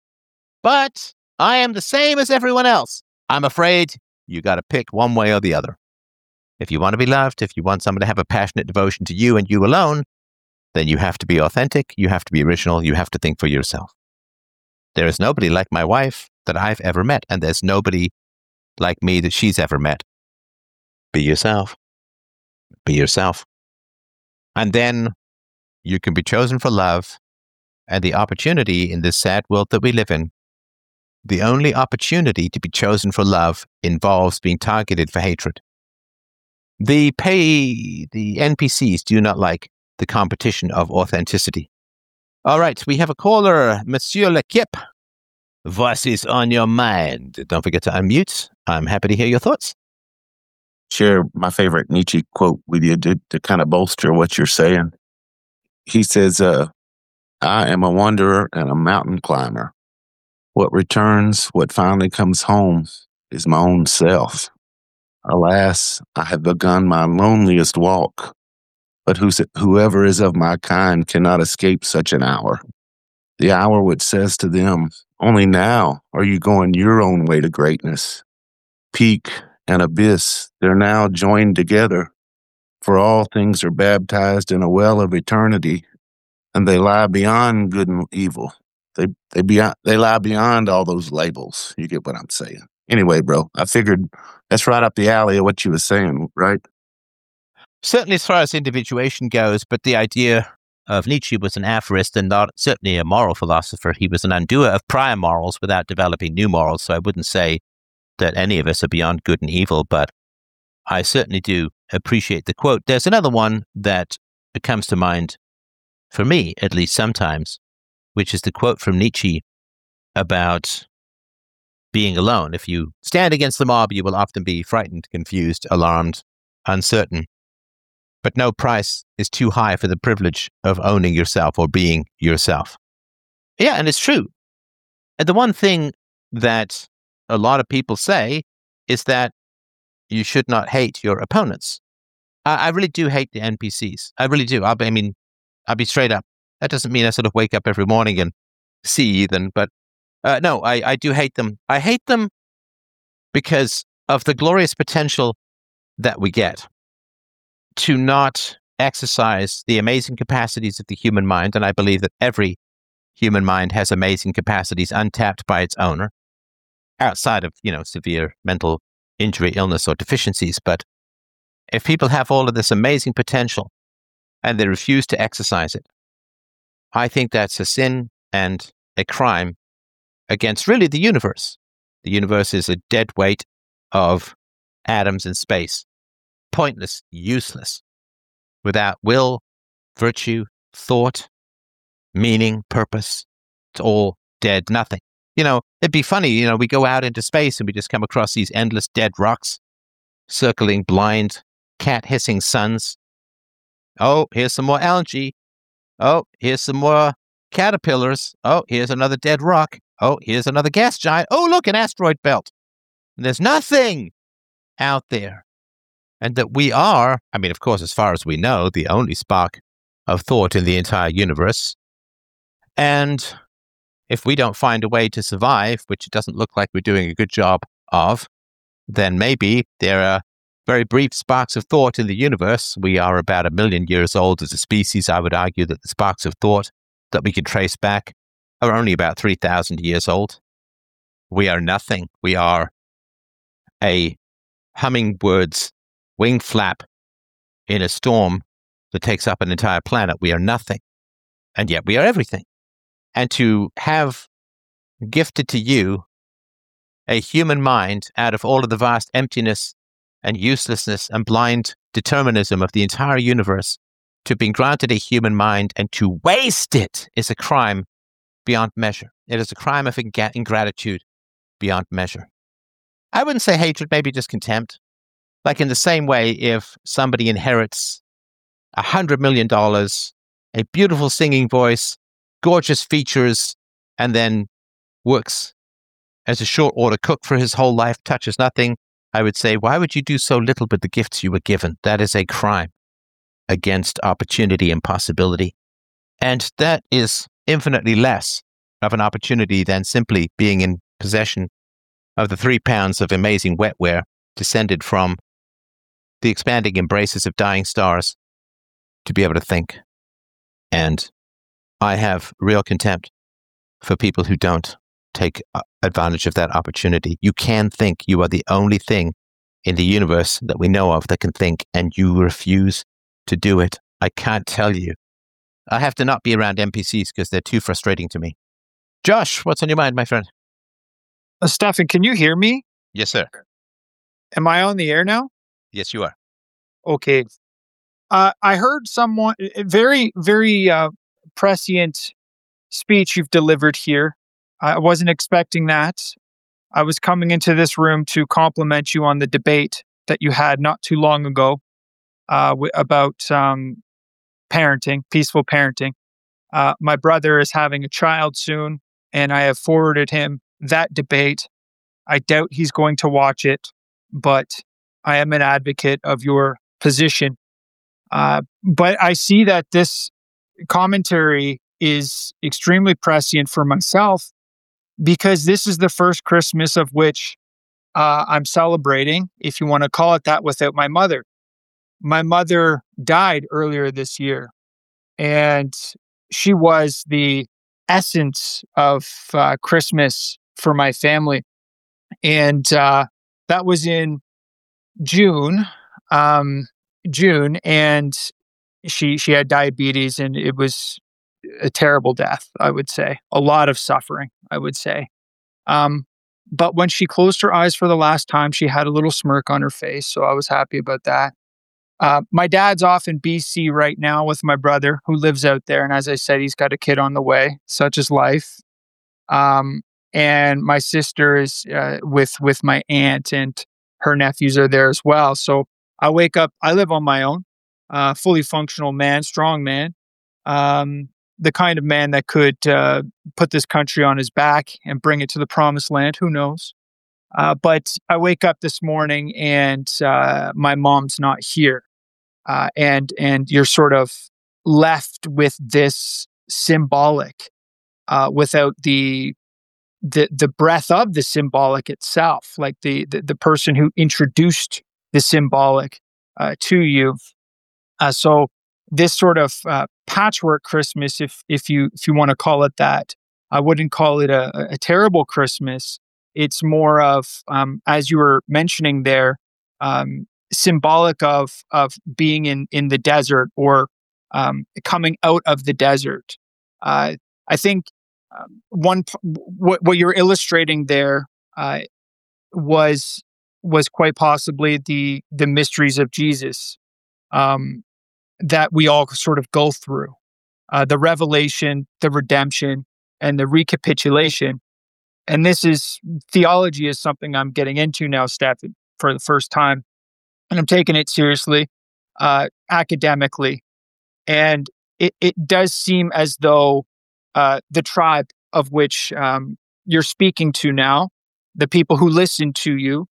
I am the same as everyone else. I'm afraid you got to pick one way or the other. If you want to be loved, if you want someone to have a passionate devotion to you and you alone, then you have to be authentic, you have to be original, you have to think for yourself. There is nobody like my wife that I've ever met, and there's nobody like me that she's ever met. Be yourself. Be yourself. And then you can be chosen for love and the opportunity in this sad world that we live in. The only opportunity to be chosen for love involves being targeted for hatred. The NPCs do not like the competition of authenticity. All right, we have a caller, Monsieur L'Equipe. What is on your mind? Don't forget to unmute. I'm happy to hear your thoughts. Share my favorite Nietzsche quote with you to kind of bolster what you're saying. He says, I am a wanderer and a mountain climber. What returns, what finally comes home, is my own self. Alas, I have begun my loneliest walk, but whoever is of my kind cannot escape such an hour. The hour which says to them, only now are you going your own way to greatness. Peak and abyss, they're now joined together, for all things are baptized in a well of eternity, and they lie beyond good and evil. They lie beyond all those labels. You get what I'm saying? Anyway, bro, I figured that's right up the alley of what you were saying, right? Certainly as far as individuation goes, but the idea of Nietzsche was an aphorist and not certainly a moral philosopher. He was an undoer of prior morals without developing new morals, so I wouldn't say that any of us are beyond good and evil, but I certainly do appreciate the quote. There's another one that comes to mind, for me at least sometimes, which is the quote from Nietzsche about being alone. If you stand against the mob, you will often be frightened, confused, alarmed, uncertain. But no price is too high for the privilege of owning yourself or being yourself. Yeah, and it's true. And the one thing that a lot of people say is that you should not hate your opponents. I really do hate the NPCs. I really do. I'll be straight up. That doesn't mean I sort of wake up every morning and see them, but no, I do hate them. I hate them because of the glorious potential that we get to not exercise the amazing capacities of the human mind. And I believe that every human mind has amazing capacities untapped by its owner, outside of, severe mental injury, illness, or deficiencies. But if people have all of this amazing potential and they refuse to exercise it, I think that's a sin and a crime against really the universe. The universe is a dead weight of atoms in space. Pointless, useless, without will, virtue, thought, meaning, purpose. It's all dead, nothing. It'd be funny, we go out into space and we just come across these endless dead rocks, circling blind, cat-hissing suns. Oh, here's some more algae. Oh, here's some more caterpillars. Oh, here's another dead rock. Oh, here's another gas giant. Oh, look, an asteroid belt. And there's nothing out there. And that we are, of course, as far as we know, the only spark of thought in the entire universe. And if we don't find a way to survive, which it doesn't look like we're doing a good job of, then maybe there are very brief sparks of thought in the universe. We are about 1 million years old as a species. I would argue that the sparks of thought that we can trace back are only about 3,000 years old. We are nothing. We are a hummingbird's wing flap in a storm that takes up an entire planet. We are nothing. And yet we are everything. And to have gifted to you a human mind out of all of the vast emptiness and uselessness and blind determinism of the entire universe, to be granted a human mind and to waste it is a crime beyond measure. It is a crime of ingratitude beyond measure. I wouldn't say hatred, maybe just contempt. Like in the same way, if somebody inherits $100 million, a beautiful singing voice, gorgeous features, and then works as a short order cook for his whole life, touches nothing, I would say, why would you do so little with the gifts you were given? That is a crime against opportunity and possibility. And that is infinitely less of an opportunity than simply being in possession of the 3 pounds of amazing wetware descended from the expanding embraces of dying stars to be able to think. And I have real contempt for people who don't take advantage of that opportunity. You can think. You are the only thing in the universe that we know of that can think, and you refuse to do it. I can't tell you. I have to not be around NPCs because they're too frustrating to me. Josh, what's on your mind, my friend? Stefan, can you hear me? Yes, sir. Am I on the air now? Yes, you are. Okay. I heard someone, a very, very prescient speech you've delivered here. I wasn't expecting that. I was coming into this room to compliment you on the debate that you had not too long ago about parenting, peaceful parenting. My brother is having a child soon, and I have forwarded him that debate. I doubt he's going to watch it, but I am an advocate of your position. But I see that this commentary is extremely prescient for myself because this is the first Christmas of which I'm celebrating, if you want to call it that, without my mother. My mother died earlier this year, and she was the essence of Christmas for my family. And that was in June, and she had diabetes, and it was a terrible death, I would say. A lot of suffering, I would say. But when she closed her eyes for the last time, she had a little smirk on her face, so I was happy about that. My dad's off in BC right now with my brother who lives out there. And as I said, he's got a kid on the way, such is life. And my sister is with my aunt, and her nephews are there as well. So I wake up, I live on my own, fully functional man, strong man, the kind of man that could put this country on his back and bring it to the promised land. Who knows? But I wake up this morning and my mom's not here. And you're sort of left with this symbolic without the breath of the symbolic itself, like the person who introduced the symbolic to you. So this sort of patchwork Christmas, if you want to call it that, I wouldn't call it a terrible Christmas. It's more of, as you were mentioning there, symbolic of being in the desert or coming out of the desert. I think what you're illustrating there was quite possibly the mysteries of Jesus that we all sort of go through. The revelation, the redemption, and the recapitulation. And theology is something I'm getting into now, Stefan, for the first time. And I'm taking it seriously, academically. And it does seem as though the tribe of which you're speaking to now, the people who listen to you,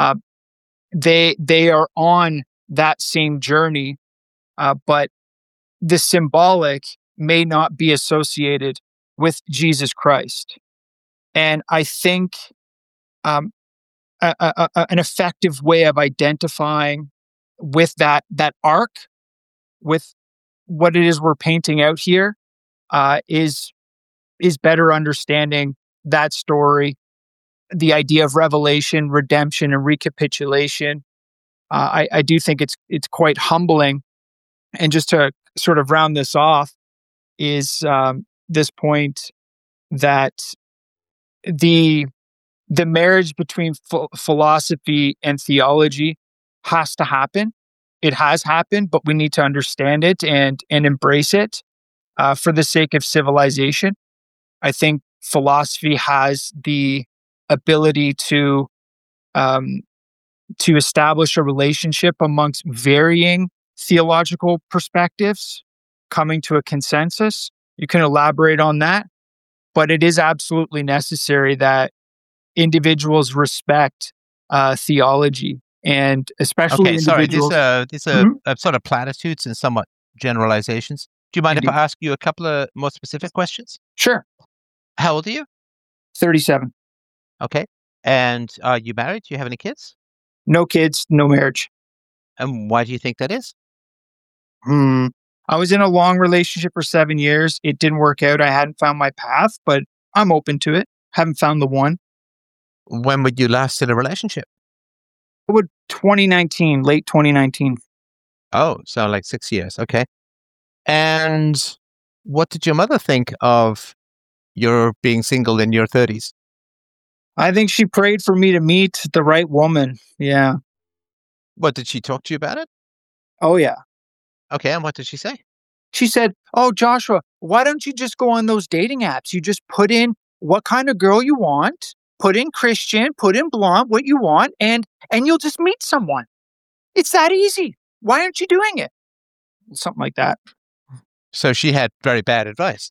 they are on that same journey, but the symbolic may not be associated with Jesus Christ. And I think an effective way of identifying with that arc, with what it is we're painting out here, is better understanding that story, the idea of revelation, redemption, and recapitulation. I do think it's quite humbling. And just to sort of round this off, is this point that the marriage between philosophy and theology has to happen. It has happened, but we need to understand it and embrace it for the sake of civilization. I think philosophy has the ability to establish a relationship amongst varying theological perspectives, coming to a consensus. You can elaborate on that, but it is absolutely necessary that individuals respect theology, and especially individuals. These are sort of platitudes and somewhat generalizations. Do you mind if I ask you a couple of more specific questions? Sure. How old are you? 37. Okay. And are you married? Do you have any kids? No kids, no marriage. And why do you think that is? I was in a long relationship for 7 years. It didn't work out. I hadn't found my path, but I'm open to it. Haven't found the one. When would you last in a relationship? 2019, late 2019. Oh, so like 6 years. Okay. And what did your mother think of your being single in your 30s? I think she prayed for me to meet the right woman. Yeah. What, did she talk to you about it? Oh, yeah. Okay, and what did she say? She said, "Oh, Joshua, why don't you just go on those dating apps? You just put in what kind of girl you want, put in Christian, put in blonde, what you want, and you'll just meet someone. It's that easy. Why aren't you doing it?" Something like that. So she had very bad advice.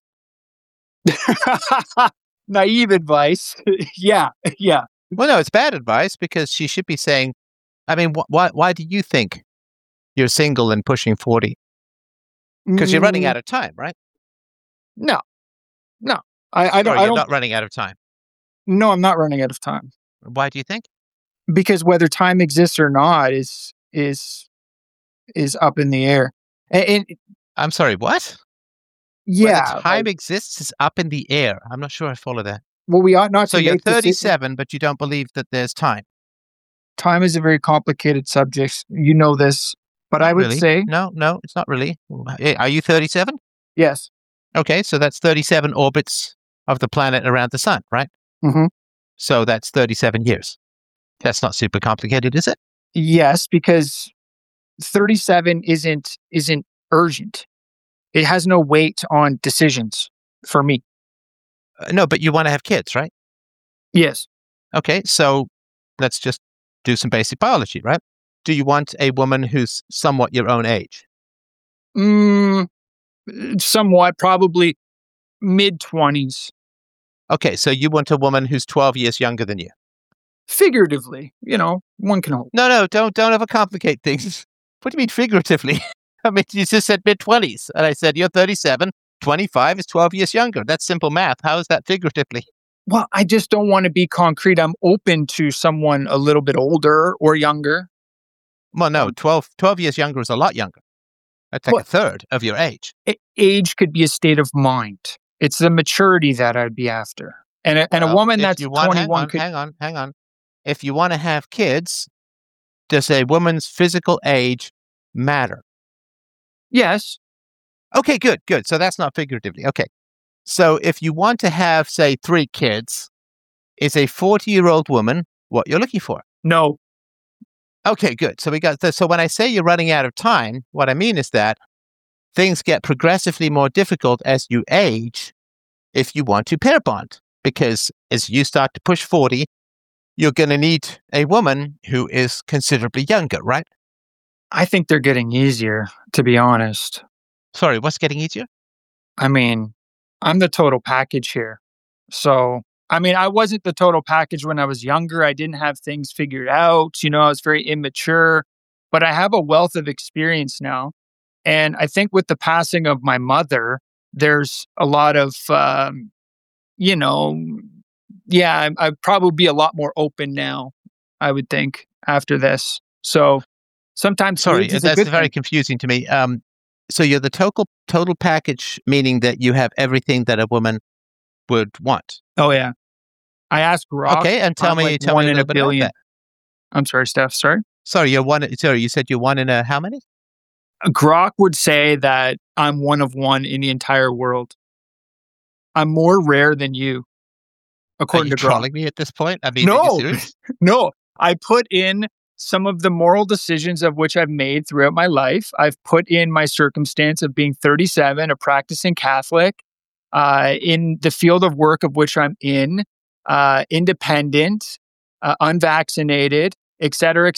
Naive advice. Yeah. Well, no, it's bad advice because she should be saying, I mean, why do you think you're single and pushing 40? Because you're running out of time, right? No. I don't. You're not running out of time. No, I'm not running out of time. Why do you think? Because whether time exists or not is up in the air. And I'm sorry, what? Yeah, whether time exists is up in the air. I'm not sure I follow that. Well, we ought not. So you're 37, but you don't believe that there's time. Time is a very complicated subject. You know this, but I would say no, it's not really. Are you 37? Yes. Okay, so that's 37 orbits of the planet around the sun, right? Mm-hmm. So that's 37 years. That's not super complicated, is it? Yes, because 37 isn't urgent. It has no weight on decisions for me. No, but you want to have kids, right? Yes. Okay, so let's just do some basic biology, right? Do you want a woman who's somewhat your own age? Somewhat, probably mid-20s. Okay, so you want a woman who's 12 years younger than you? Figuratively, one can hope. No, don't overcomplicate things. What do you mean figuratively? I mean, you just said mid-20s, and I said you're 37, 25 is 12 years younger. That's simple math. How is that figuratively? Well, I just don't want to be concrete. I'm open to someone a little bit older or younger. Well, no, 12 years younger is a lot younger. That's like a third of your age. Age could be a state of mind. It's the maturity that I'd be after. And a woman that's 21 Hang on. If you want to have kids, does a woman's physical age matter? Yes. Okay, good. So that's not figuratively. Okay. So if you want to have, say, 3 kids, is a 40-year-old woman what you're looking for? No. Okay, good. So we got this. So when I say you're running out of time, what I mean is that things get progressively more difficult as you age if you want to pair bond. Because as you start to push 40, you're going to need a woman who is considerably younger, right? I think they're getting easier, to be honest. Sorry, what's getting easier? I mean, I'm the total package here. So, I mean, I wasn't the total package when I was younger. I didn't have things figured out. I was very immature, but I have a wealth of experience now. And I think with the passing of my mother, there's a lot of, I'd probably be a lot more open now, I would think, after this. So sometimes. Sorry, that's very confusing to me. So you're the total package, meaning that you have everything that a woman would want. Oh yeah, I asked Grok. Okay, and tell me a little bit about that. I'm sorry, Steph. Sorry. Sorry, you said you're one in a how many? Grok would say that I'm one of one in the entire world. I'm more rare than you, according to Grok. Are you trolling me at this point? I mean, no, are you serious? No. I put in some of the moral decisions of which I've made throughout my life. I've put in my circumstance of being 37, a practicing Catholic, in the field of work of which I'm in, independent, unvaccinated, et cetera,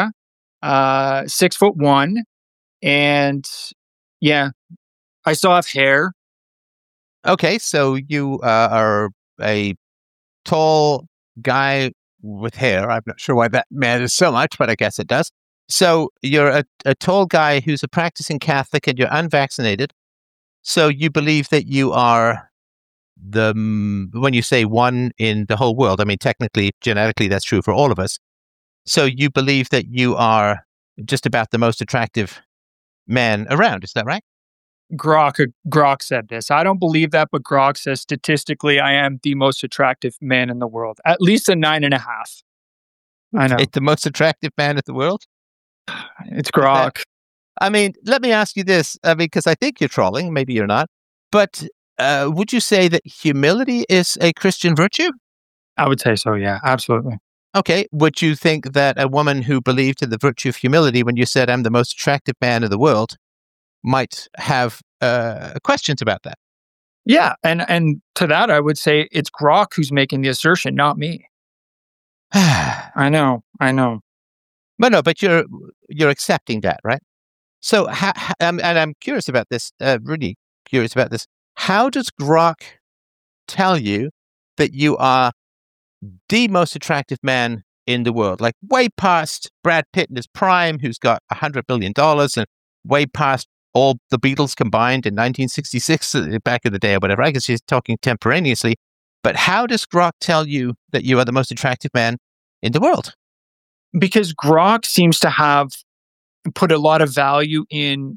6'1", and yeah, I still have hair. Okay, so you are a tall guy with hair. I'm not sure why that matters so much, but I guess it does. So you're a tall guy who's a practicing Catholic and you're unvaccinated. So you believe that you are when you say one in the whole world, I mean, technically, genetically, that's true for all of us. So you believe that you are just about the most attractive man around. Is that right? Grok said this. I don't believe that, but Grok says statistically, I am the most attractive man in the world. At least a 9.5. I know. It's the most attractive man in the world? It's Grok. I mean, let me ask you this, because I think you're trolling. Maybe you're not. But would you say that humility is a Christian virtue? I would say so, yeah, absolutely. Okay. Would you think that a woman who believed in the virtue of humility, when you said, I'm the most attractive man in the world, might have questions about that? Yeah, and to that, I would say it's Grok who's making the assertion, not me. I know. But no, but you're accepting that, right? So, and I'm curious about this, really curious about this. How does Grok tell you that you are the most attractive man in the world? Like way past Brad Pitt in his prime, who's got $100 billion, and way past all the Beatles combined in 1966, back in the day or whatever. I guess she's talking contemporaneously. But how does Grok tell you that you are the most attractive man in the world? Because Grok seems to have put a lot of value in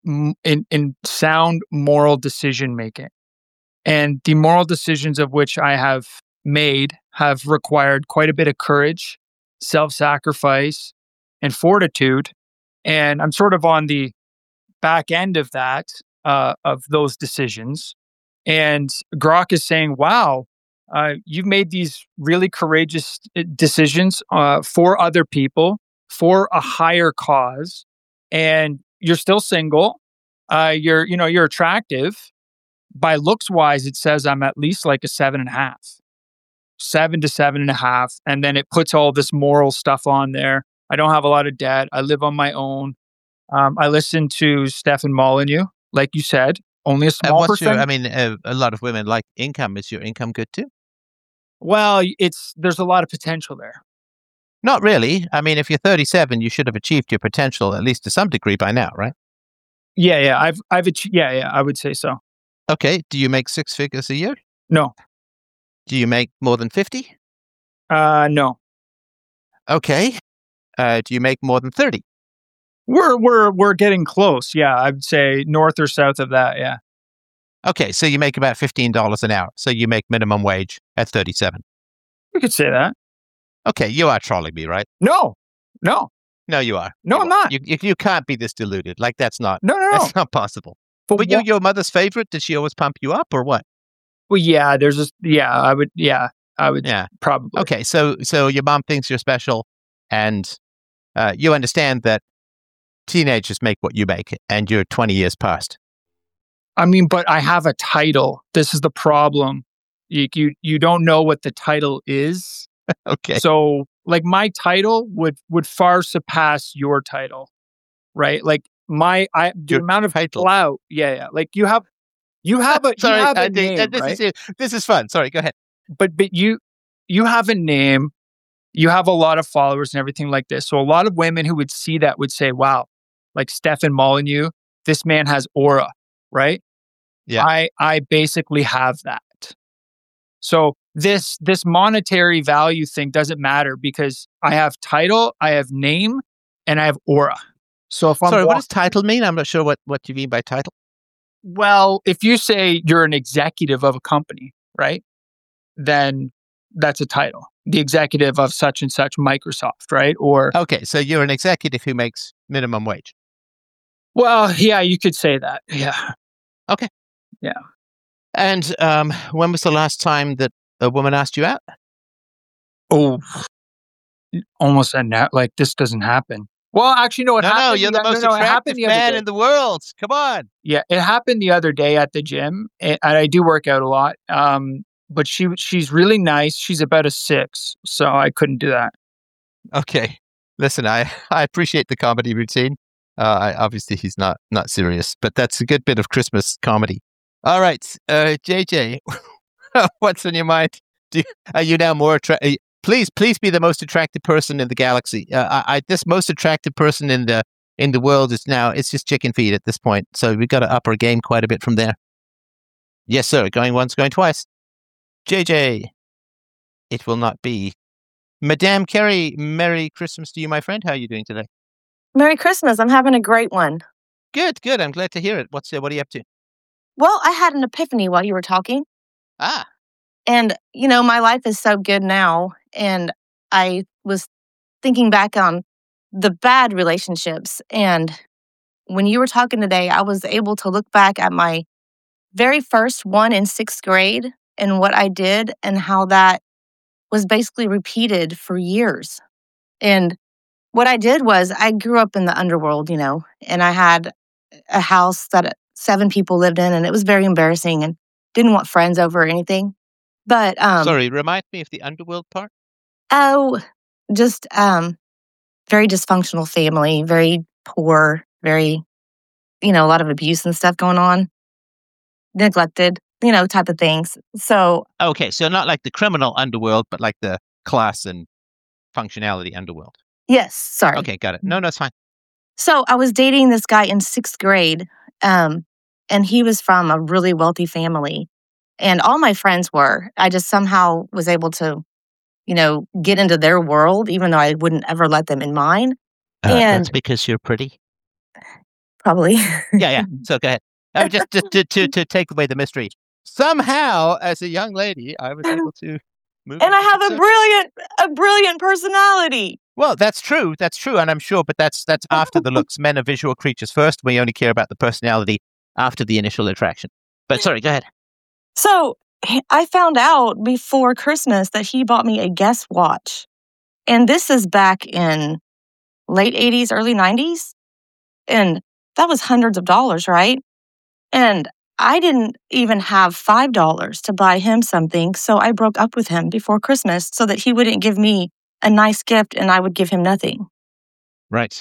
sound moral decision making. And the moral decisions of which I have made have required quite a bit of courage, self-sacrifice, and fortitude. And I'm sort of on the back end of that, of those decisions. And Grok is saying, wow, you've made these really courageous decisions for other people, for a higher cause, and you're still single. You're attractive. By looks wise, it says I'm at least like a 7.5, 7 to 7.5. And then it puts all this moral stuff on there. I don't have a lot of debt. I live on my own. I listen to Stefan Molyneux, like you said, only a small percent. A lot of women like income. Is your income good too? Well, there's a lot of potential there. Not really. I mean, if you're 37, you should have achieved your potential at least to some degree by now, right? Yeah. I've achieved. Yeah. I would say so. Okay. Do you make 6 figures a year? No. Do you make more than 50? No. Okay. Do you make more than 30? We're getting close. Yeah, I'd say north or south of that. Yeah. Okay, so you make about $15 an hour. So you make minimum wage at 37. We could say that. Okay, you are trolling me, right? No, you are. No, I'm not. You can't be this deluded. Like that's not. No. That's not possible. But you're your mother's favorite. Did she always pump you up, or what? Well, yeah, I would, Yeah. probably. Okay. So your mom thinks you're special, and you understand that teenagers make what you make, and you're 20 years past. I mean, but I have a title. This is the problem. You don't know what the title is. Okay. So, like, my title would far surpass your title, right? Like the Your amount of title. clout. Yeah. Like you have Sorry, a name, right? This is fun. Sorry, go ahead. But you have a name. You have a lot of followers and everything like this. So a lot of women who would see that would say, "Wow, like Stefan Molyneux, this man has aura," right? Yeah. I basically have that. So this monetary value thing doesn't matter because I have title, I have name, and I have aura. So if I'm Sorry, what does title mean? I'm not sure what you mean by title. well, if you say you're an executive of a company, right? Then that's a title. The executive of such and such Microsoft, right? Or Okay, so you're an executive who makes minimum wage. well, yeah, you could say that. Yeah. Okay. Yeah. And when was the last time that a woman asked you out? Oh, almost a like this doesn't happen. Well, actually, no, it happened. No, you're the most it happened attractive the other man day. in the world. Come on. Yeah, it happened the other day at the gym, and I do work out a lot. But she's really nice. She's about a 6, so I couldn't do that. Okay. Listen, I appreciate the comedy routine. Obviously, he's not serious, but that's a good bit of Christmas comedy. All right, JJ, what's on your mind? Are you now more attractive? Please be the most attractive person in the galaxy. This most attractive person in the world is now, it's just chicken feed at this point. So we've got to up our game quite a bit from there. Yes, sir. Going once, going twice. JJ, it will not be. Madame Carey, Merry Christmas to you, my friend. How are you doing today? Merry Christmas. I'm having a great one. Good. I'm glad to hear it. What are you up to? Well, I had an epiphany while you were talking. Ah, And, my life is so good now. And I was thinking back on the bad relationships. And when you were talking today, I was able to look back at my very first one in 6th grade and what I did and how that was basically repeated for years. And what I did was I grew up in the underworld, and I had a house that 7 people lived in, and it was very embarrassing and didn't want friends over or anything. But sorry, remind me of the underworld part. Oh, just very dysfunctional family, very poor, very a lot of abuse and stuff going on, neglected, type of things. So Okay, so not like the criminal underworld, but like the class and functionality underworld. yes, sorry. Okay, got it. No, it's fine. So I was dating this guy in 6th grade, and he was from a really wealthy family, and all my friends were. I just somehow was able to, get into their world, even though I wouldn't ever let them in mine. That's And because you're pretty. probably. Yeah. So go ahead. Just to take away the mystery. Somehow, as a young lady, I was able to move. And I into have success. a brilliant personality. Well, that's true, and I'm sure, but that's after the looks. Men are visual creatures first. We only care about the personality after the initial attraction. But sorry, go ahead. So I found out before Christmas that he bought me a Guess watch. And this is back in late 80s, early 90s. And that was hundreds of dollars, right? And I didn't even have $5 to buy him something. So I broke up with him before Christmas so that he wouldn't give me a nice gift and I would give him nothing. Right.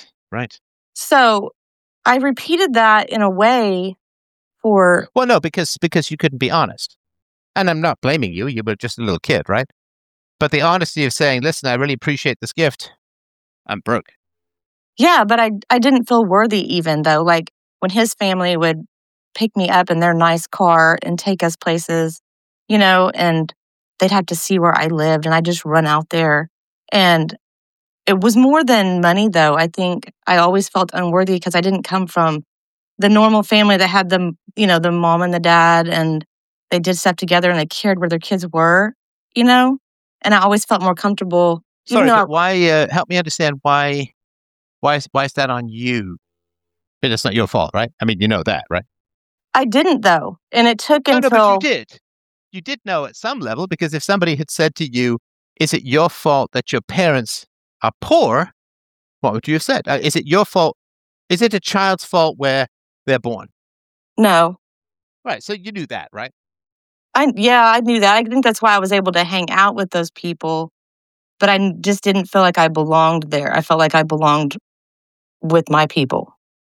So I repeated that in a way for... Well, no, because you couldn't be honest. And I'm not blaming you. You were just a little kid, right? But the honesty of saying, listen, I really appreciate this gift. I'm broke. Yeah, but I didn't feel worthy even, though. Like, when his family would pick me up in their nice car and take us places, and they'd have to see where I lived, and I'd just run out there. And it was more than money, though. I think I always felt unworthy because I didn't come from the normal family that had the mom and the dad, and they did stuff together and they cared where their kids were, And I always felt more comfortable. Sorry, but why? Help me understand why. Why is that on you? But it's not your fault, right? I mean, you know that, right? I didn't, though, and it took until... No, but you did. you did know at some level, because if somebody had said to you, is it your fault that your parents are poor? What would you have said? Is it your fault? Is it a child's fault where they're born? No. Right. So you knew that, right? I knew that. I think that's why I was able to hang out with those people, but I just didn't feel like I belonged there. I felt like I belonged with my people.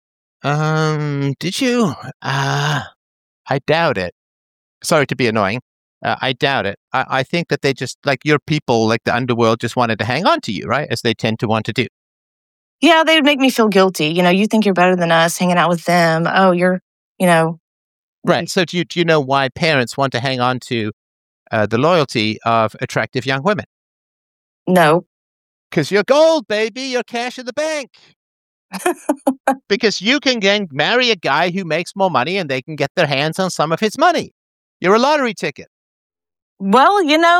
Did you? I doubt it. Sorry to be annoying. I doubt it. I think that they just, like your people, like the underworld, just wanted to hang on to you, right? As they tend to want to do. Yeah, they would make me feel guilty. You think you're better than us, hanging out with them. Oh, you're. Right. So do you know why parents want to hang on to the loyalty of attractive young women? No. Because you're gold, baby. You're cash in the bank. Because you can then marry a guy who makes more money and they can get their hands on some of his money. You're a lottery ticket. Well,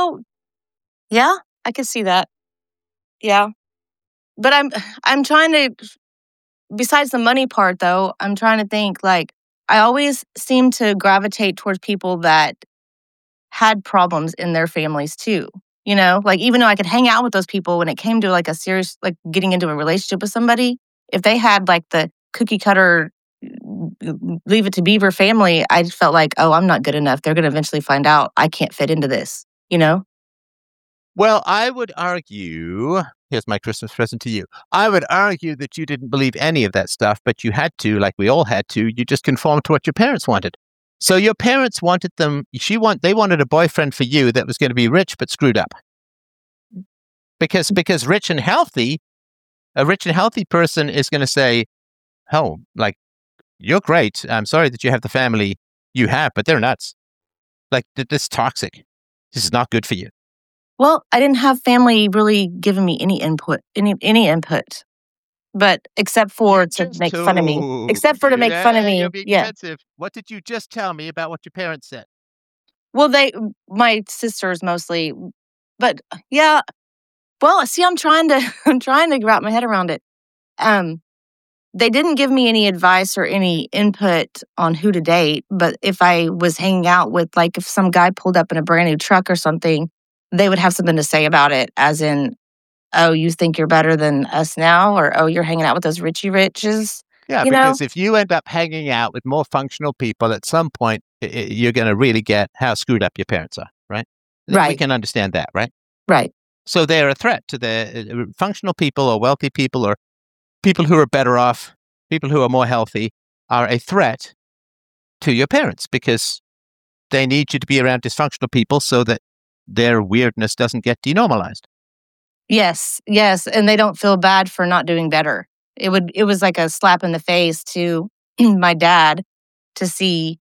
yeah, I could see that. Yeah. But I'm trying to, besides the money part though, I'm trying to think, like, I always seem to gravitate towards people that had problems in their families too. Like, even though I could hang out with those people, when it came to like a serious, like getting into a relationship with somebody, if they had like the cookie cutter, leave it to Beaver family, I felt like, oh, I'm not good enough. They're going to eventually find out I can't fit into this, Well, I would argue, here's my Christmas present to you. I would argue that you didn't believe any of that stuff, but you had to, like we all had to. You just conformed to what your parents wanted. So your parents wanted them, they wanted a boyfriend for you that was going to be rich but screwed up. Because a rich and healthy person is going to say, oh, like, you're great. I'm sorry that you have the family you have, but they're nuts. Like, this is toxic. This is not good for you. Well, I didn't have family really giving me any input, but except for to make fun of me. You're being defensive. What did you just tell me about what your parents said? Well, my sisters mostly, but yeah. Well, see, I'm trying to wrap my head around it. They didn't give me any advice or any input on who to date, but if I was hanging out with, like, if some guy pulled up in a brand new truck or something, they would have something to say about it, as in, oh, you think you're better than us now? Or, oh, you're hanging out with those Richie Riches? Yeah, because if you end up hanging out with more functional people, at some point, you're going to really get how screwed up your parents are, right? Right. We can understand that, right? Right. So they're a threat to the functional people or wealthy people or people who are better off, people who are more healthy, are a threat to your parents because they need you to be around dysfunctional people so that their weirdness doesn't get denormalized. Yes. And they don't feel bad for not doing better. It was like a slap in the face to my dad to see,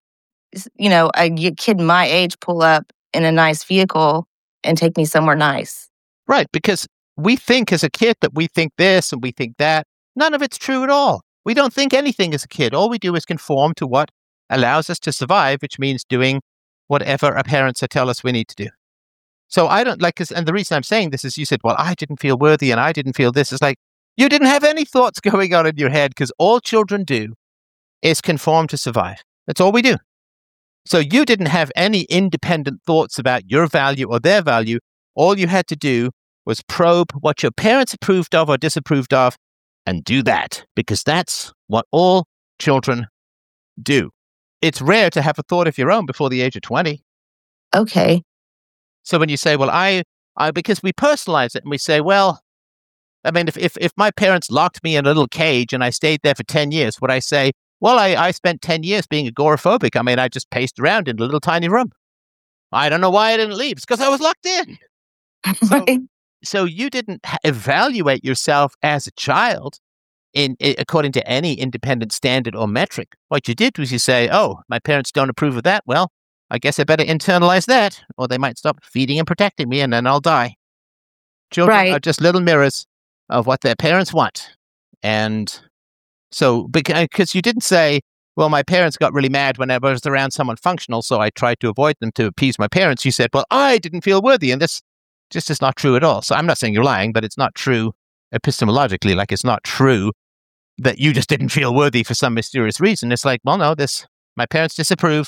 a kid my age pull up in a nice vehicle and take me somewhere nice. Right, because we think as a kid that we think this and we think that. None of it's true at all. We don't think anything as a kid. All we do is conform to what allows us to survive, which means doing whatever our parents tell us we need to do. So I don't like, and the reason I'm saying this is you said, well, I didn't feel worthy and I didn't feel this. It's like, you didn't have any thoughts going on in your head because all children do is conform to survive. That's all we do. So you didn't have any independent thoughts about your value or their value. All you had to do was probe what your parents approved of or disapproved of and do that, because that's what all children do. It's rare to have a thought of your own before the age of 20. Okay. So when you say, well, I because we personalize it and we say, well, I mean, if my parents locked me in a little cage and I stayed there for 10 years, would I say, well, I spent 10 years being agoraphobic. I mean, I just paced around in a little tiny room. I don't know why I didn't leave. It's because I was locked in. So you didn't evaluate yourself as a child according to any independent standard or metric. What you did was you say, oh, my parents don't approve of that. Well, I guess I better internalize that, or they might stop feeding and protecting me, and then I'll die. Children are just little mirrors of what their parents want. And so, because you didn't say, well, my parents got really mad when I was around someone functional, so I tried to avoid them to appease my parents. You said, well, I didn't feel worthy, and this just is not true at all. So I'm not saying you're lying, but it's not true epistemologically. Like, it's not true that you just didn't feel worthy for some mysterious reason. It's like, well, no, my parents disapprove.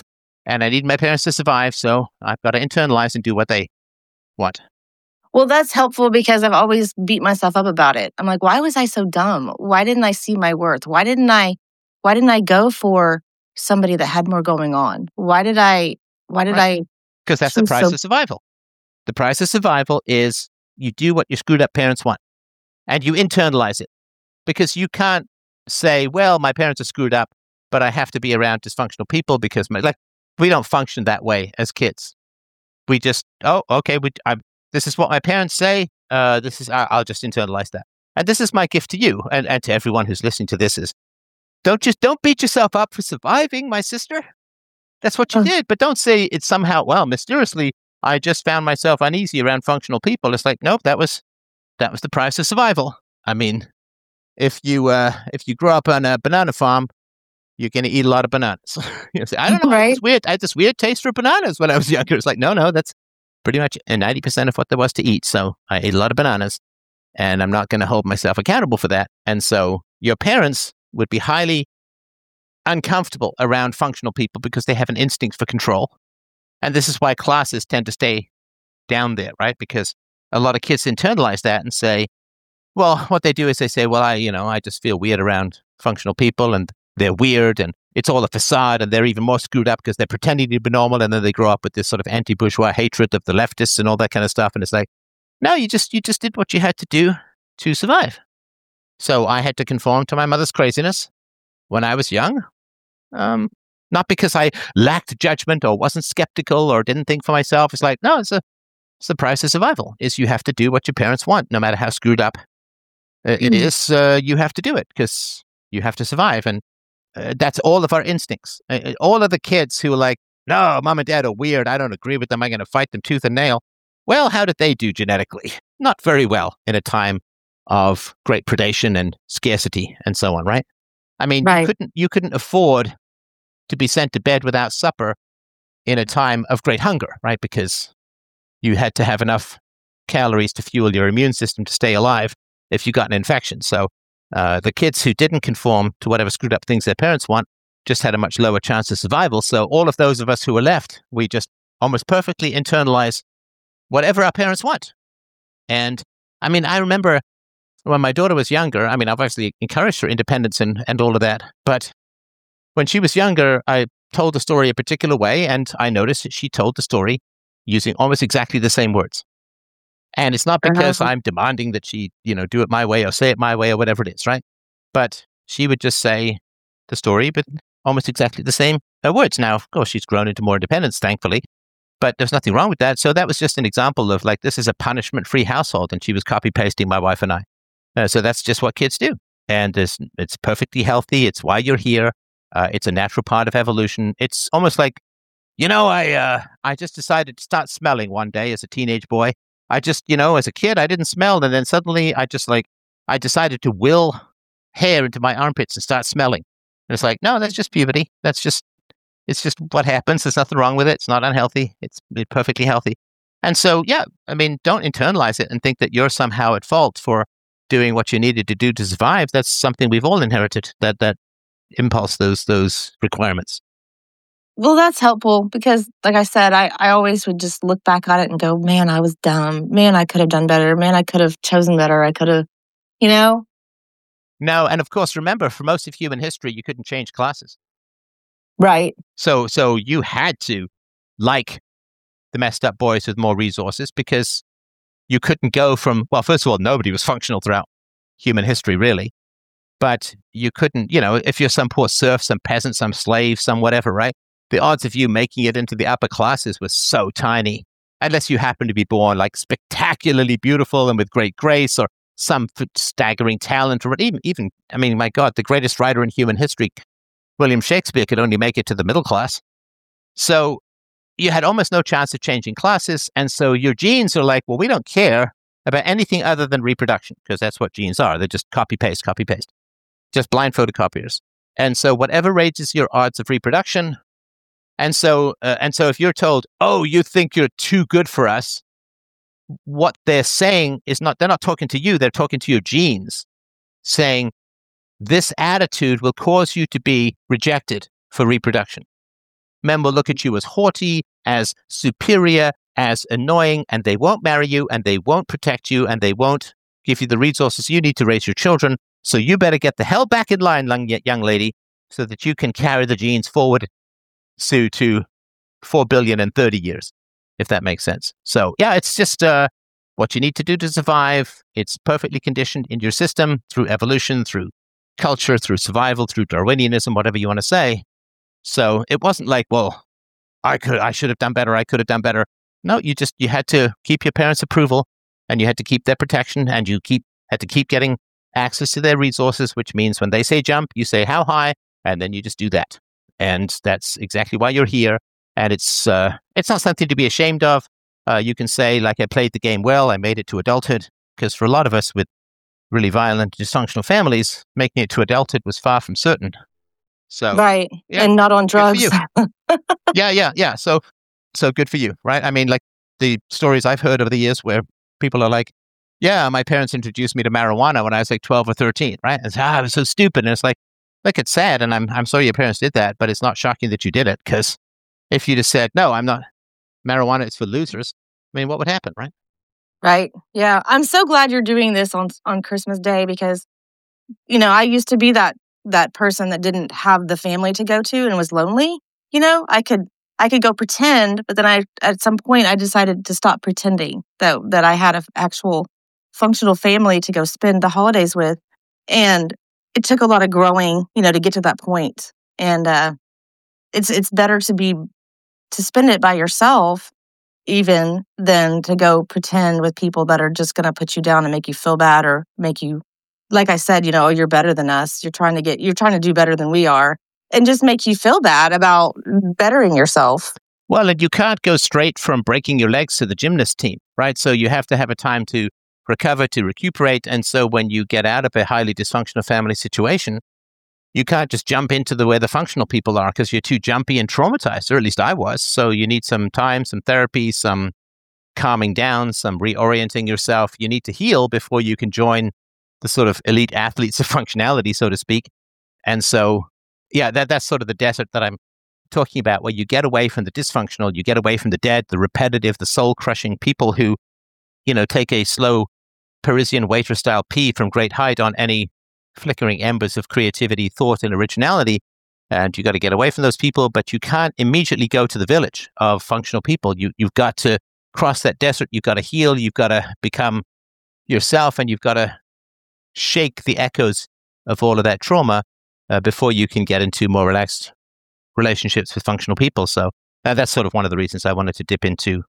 and I need my parents to survive, so I've got to internalize and do what they want. Well, that's helpful because I've always beat myself up about it. I'm like, why was I so dumb? Why didn't I see my worth? Why didn't I go for somebody that had more going on? Why did I Because that's the choose price so of survival. The price of survival is you do what your screwed up parents want, and you internalize it. Because you can't say, well, my parents are screwed up, but I have to be around dysfunctional people because we don't function that way as kids. We just, okay, this is what my parents say. I'll just internalize that. And this is my gift to you and to everyone who's listening to this is, don't beat yourself up for surviving, my sister. That's what you did. But don't say it's somehow, well, mysteriously, I just found myself uneasy around functional people. It's like, nope, that was the price of survival. I mean, if you grow up on a banana farm, you're going to eat a lot of bananas. Say, I don't know. Right. I had this weird taste for bananas when I was younger. It's like, no, that's pretty much 90% of what there was to eat. So I ate a lot of bananas, and I'm not going to hold myself accountable for that. And so your parents would be highly uncomfortable around functional people because they have an instinct for control. And this is why classes tend to stay down there, right? Because a lot of kids internalize that and say, well, what they do is they say, well, I just feel weird around functional people and they're weird and it's all a facade and they're even more screwed up because they're pretending to be normal. And then they grow up with this sort of anti-bourgeois hatred of the leftists and all that kind of stuff. And it's like, no, you just did what you had to do to survive. So I had to conform to my mother's craziness when I was young. Not because I lacked judgment or wasn't skeptical or didn't think for myself. It's like, no, it's the price of survival is you have to do what your parents want, no matter how screwed up it is. You have to do it because you have to survive. And that's all of our instincts. All of the kids who are like, no, mom and dad are weird. I don't agree with them. I'm going to fight them tooth and nail. Well, how did they do genetically? Not very well in a time of great predation and scarcity and so on, right? I mean, Right. you couldn't afford to be sent to bed without supper in a time of great hunger, right? Because you had to have enough calories to fuel your immune system to stay alive if you got an infection. So the kids who didn't conform to whatever screwed up things their parents want just had a much lower chance of survival. So all of those of us who were left, we just almost perfectly internalize whatever our parents want. And I mean, I remember when my daughter was younger, I mean, I've obviously encouraged her independence and all of that. But when she was younger, I told the story a particular way, and I noticed that she told the story using almost exactly the same words. And it's not because I'm demanding that she, do it my way or say it my way or whatever it is, right? But she would just say the story, but almost exactly the same words. Now, of course, she's grown into more independence, thankfully, but there's nothing wrong with that. So that was just an example of like, this is a punishment-free household, and she was copy-pasting my wife and I. So that's just what kids do. And it's perfectly healthy. It's why you're here. It's a natural part of evolution. It's almost like, I just decided to start smelling one day as a teenage boy. I just, as a kid, I didn't smell. And then suddenly I decided to will hair into my armpits and start smelling. And it's like, no, that's just puberty. It's just what happens. There's nothing wrong with it. It's not unhealthy. It's perfectly healthy. And so, yeah, I mean, don't internalize it and think that you're somehow at fault for doing what you needed to do to survive. That's something we've all inherited, that impulse, those requirements. Well, that's helpful because, like I said, I always would just look back on it and go, man, I was dumb. Man, I could have done better. Man, I could have chosen better. I could have, No, and of course, remember, for most of human history, you couldn't change classes. Right. So you had to like the messed up boys with more resources because you couldn't go from, well, first of all, nobody was functional throughout human history, really. But you couldn't, if you're some poor serf, some peasant, some slave, some whatever, right? The odds of you making it into the upper classes was so tiny, unless you happen to be born like spectacularly beautiful and with great grace or some staggering talent, or even, I mean, my God, the greatest writer in human history, William Shakespeare, could only make it to the middle class. So you had almost no chance of changing classes. And so your genes are like, well, we don't care about anything other than reproduction, because that's what genes are. They're just copy, paste, just blind photocopiers. And so whatever raises your odds of reproduction. And so if you're told, oh, you think you're too good for us, what they're saying is they're not talking to you, they're talking to your genes, saying this attitude will cause you to be rejected for reproduction. Men will look at you as haughty, as superior, as annoying, and they won't marry you, and they won't protect you, and they won't give you the resources you need to raise your children. So you better get the hell back in line, young lady, so that you can carry the genes forward to 4 billion in 30 years, if that makes sense. So yeah, it's just what you need to do to survive. It's perfectly conditioned in your system through evolution, through culture, through survival, through Darwinianism, whatever you want to say. So it wasn't like, well, I should have done better. I could have done better. No, you had to keep your parents' approval, and you had to keep their protection, and you had to keep getting access to their resources, which means when they say jump, you say how high, and then you just do that. And that's exactly why you're here. And it's not something to be ashamed of. You can say, like, I played the game well, I made it to adulthood, because for a lot of us with really violent, dysfunctional families, making it to adulthood was far from certain. So Right. yeah, And not on drugs. good for you. Yeah. So good for you, right? I mean, like the stories I've heard over the years where people are like, yeah, my parents introduced me to marijuana when I was like 12 or 13, right? And I was so stupid. And it's like, it's sad. And I'm sorry your parents did that, but it's not shocking that you did it, because if you just said, no, I'm not, marijuana is for losers, I mean, what would happen, right? Right. Yeah. I'm so glad you're doing this on Christmas Day, because, I used to be that person that didn't have the family to go to and was lonely. I could go pretend, but then at some point I decided to stop pretending that I had an actual functional family to go spend the holidays with. And it took a lot of growing, to get to that point. And it's better to spend it by yourself even than to go pretend with people that are just going to put you down and make you feel bad, or make you, like I said, oh, you're better than us. You're trying to do better than we are, and just make you feel bad about bettering yourself. Well, and you can't go straight from breaking your legs to the gymnast team, right? So you have to have a time to recover, to recuperate. And so when you get out of a highly dysfunctional family situation, you can't just jump into where the functional people are, because you're too jumpy and traumatized, or at least I was. So you need some time, some therapy, some calming down, some reorienting yourself. You need to heal before you can join the sort of elite athletes of functionality, so to speak. And so, yeah, that's sort of the desert that I'm talking about, where you get away from the dysfunctional, you get away from the dead, the repetitive, the soul-crushing people who, take a slow Parisian waiter-style pee from great height on any flickering embers of creativity, thought, and originality. And you got to get away from those people, but you can't immediately go to the village of functional people. You've got to cross that desert. You've got to heal. You've got to become yourself, and you've got to shake the echoes of all of that trauma before you can get into more relaxed relationships with functional people. So that's sort of one of the reasons I wanted to dip into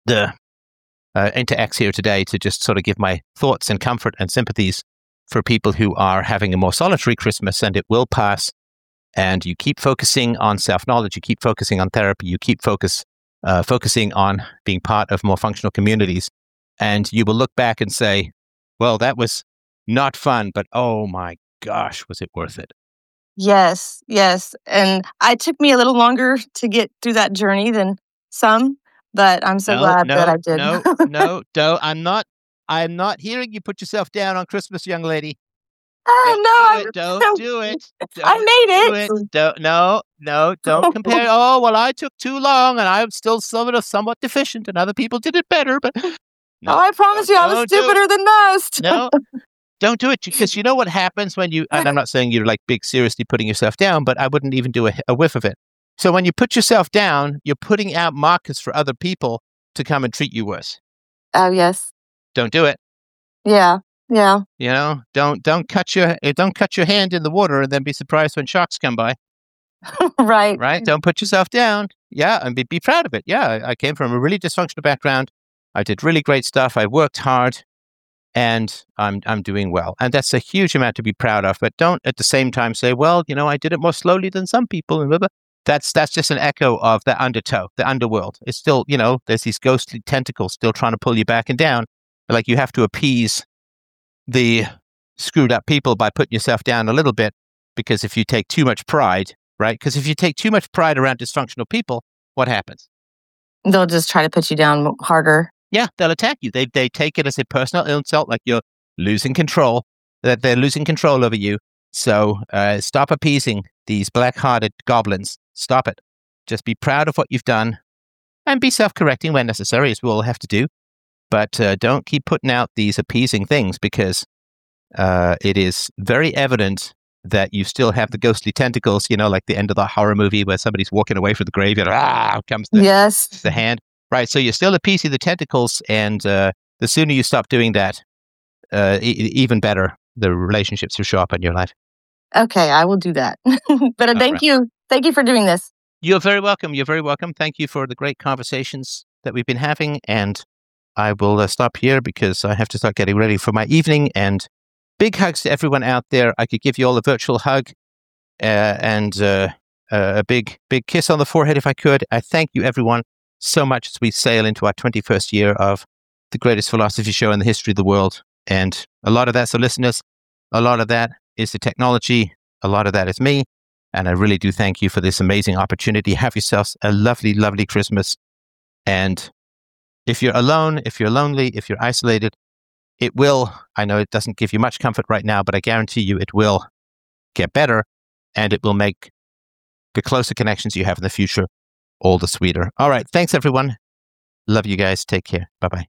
X here today, to just sort of give my thoughts and comfort and sympathies for people who are having a more solitary Christmas, and it will pass. And you keep focusing on self-knowledge, you keep focusing on therapy, you keep focusing on being part of more functional communities, and you will look back and say, well, that was not fun, but oh my gosh, was it worth it? Yes. And it took me a little longer to get through that journey than some, but I'm so glad that I did. No, I'm not hearing you put yourself down on Christmas, young lady. Don't do it. I made it. Don't compare. Oh, well, I took too long, and I'm still somewhat deficient, and other people did it better. But no, I promise you, I was stupider than most. No, don't do it, because you know what happens when you, and I'm not saying you're like big seriously putting yourself down, but I wouldn't even do a whiff of it. So when you put yourself down, you're putting out markers for other people to come and treat you worse. Oh, yes. Don't do it. Yeah. Don't cut your hand in the water and then be surprised when sharks come by. Right. Don't put yourself down. Yeah, and be proud of it. Yeah, I came from a really dysfunctional background. I did really great stuff. I worked hard, and I'm doing well. And that's a huge amount to be proud of. But don't at the same time say, well, I did it more slowly than some people. And blah, blah. That's just an echo of the undertow, the underworld. It's still, there's these ghostly tentacles still trying to pull you back and down. Like you have to appease the screwed up people by putting yourself down a little bit, because if you take too much pride, right? Because if you take too much pride around dysfunctional people, what happens? They'll just try to put you down harder. Yeah, they'll attack you. They take it as a personal insult, like you're losing control, that they're losing control over you. So stop appeasing these black-hearted goblins. Stop it. Just be proud of what you've done and be self-correcting when necessary, as we all have to do. But don't keep putting out these appeasing things, because it is very evident that you still have the ghostly tentacles, like the end of the horror movie where somebody's walking away from the graveyard. Out comes the hand. Right. So you're still appeasing the tentacles. And the sooner you stop doing that, even better, the relationships will show up in your life. Okay, I will do that. But thank you. Thank you for doing this. You're very welcome. You're very welcome. Thank you for the great conversations that we've been having. And I will stop here because I have to start getting ready for my evening. And big hugs to everyone out there. I could give you all a virtual hug and a big kiss on the forehead if I could. I thank you, everyone, so much as we sail into our 21st year of the greatest philosophy show in the history of the world. And a lot of that's the listeners. A lot of that is the technology. A lot of that is me. And I really do thank you for this amazing opportunity. Have yourselves a lovely, lovely Christmas. And if you're alone, if you're lonely, if you're isolated, it will, I know it doesn't give you much comfort right now, but I guarantee you it will get better, and it will make the closer connections you have in the future all the sweeter. All right. Thanks, everyone. Love you guys. Take care. Bye-bye.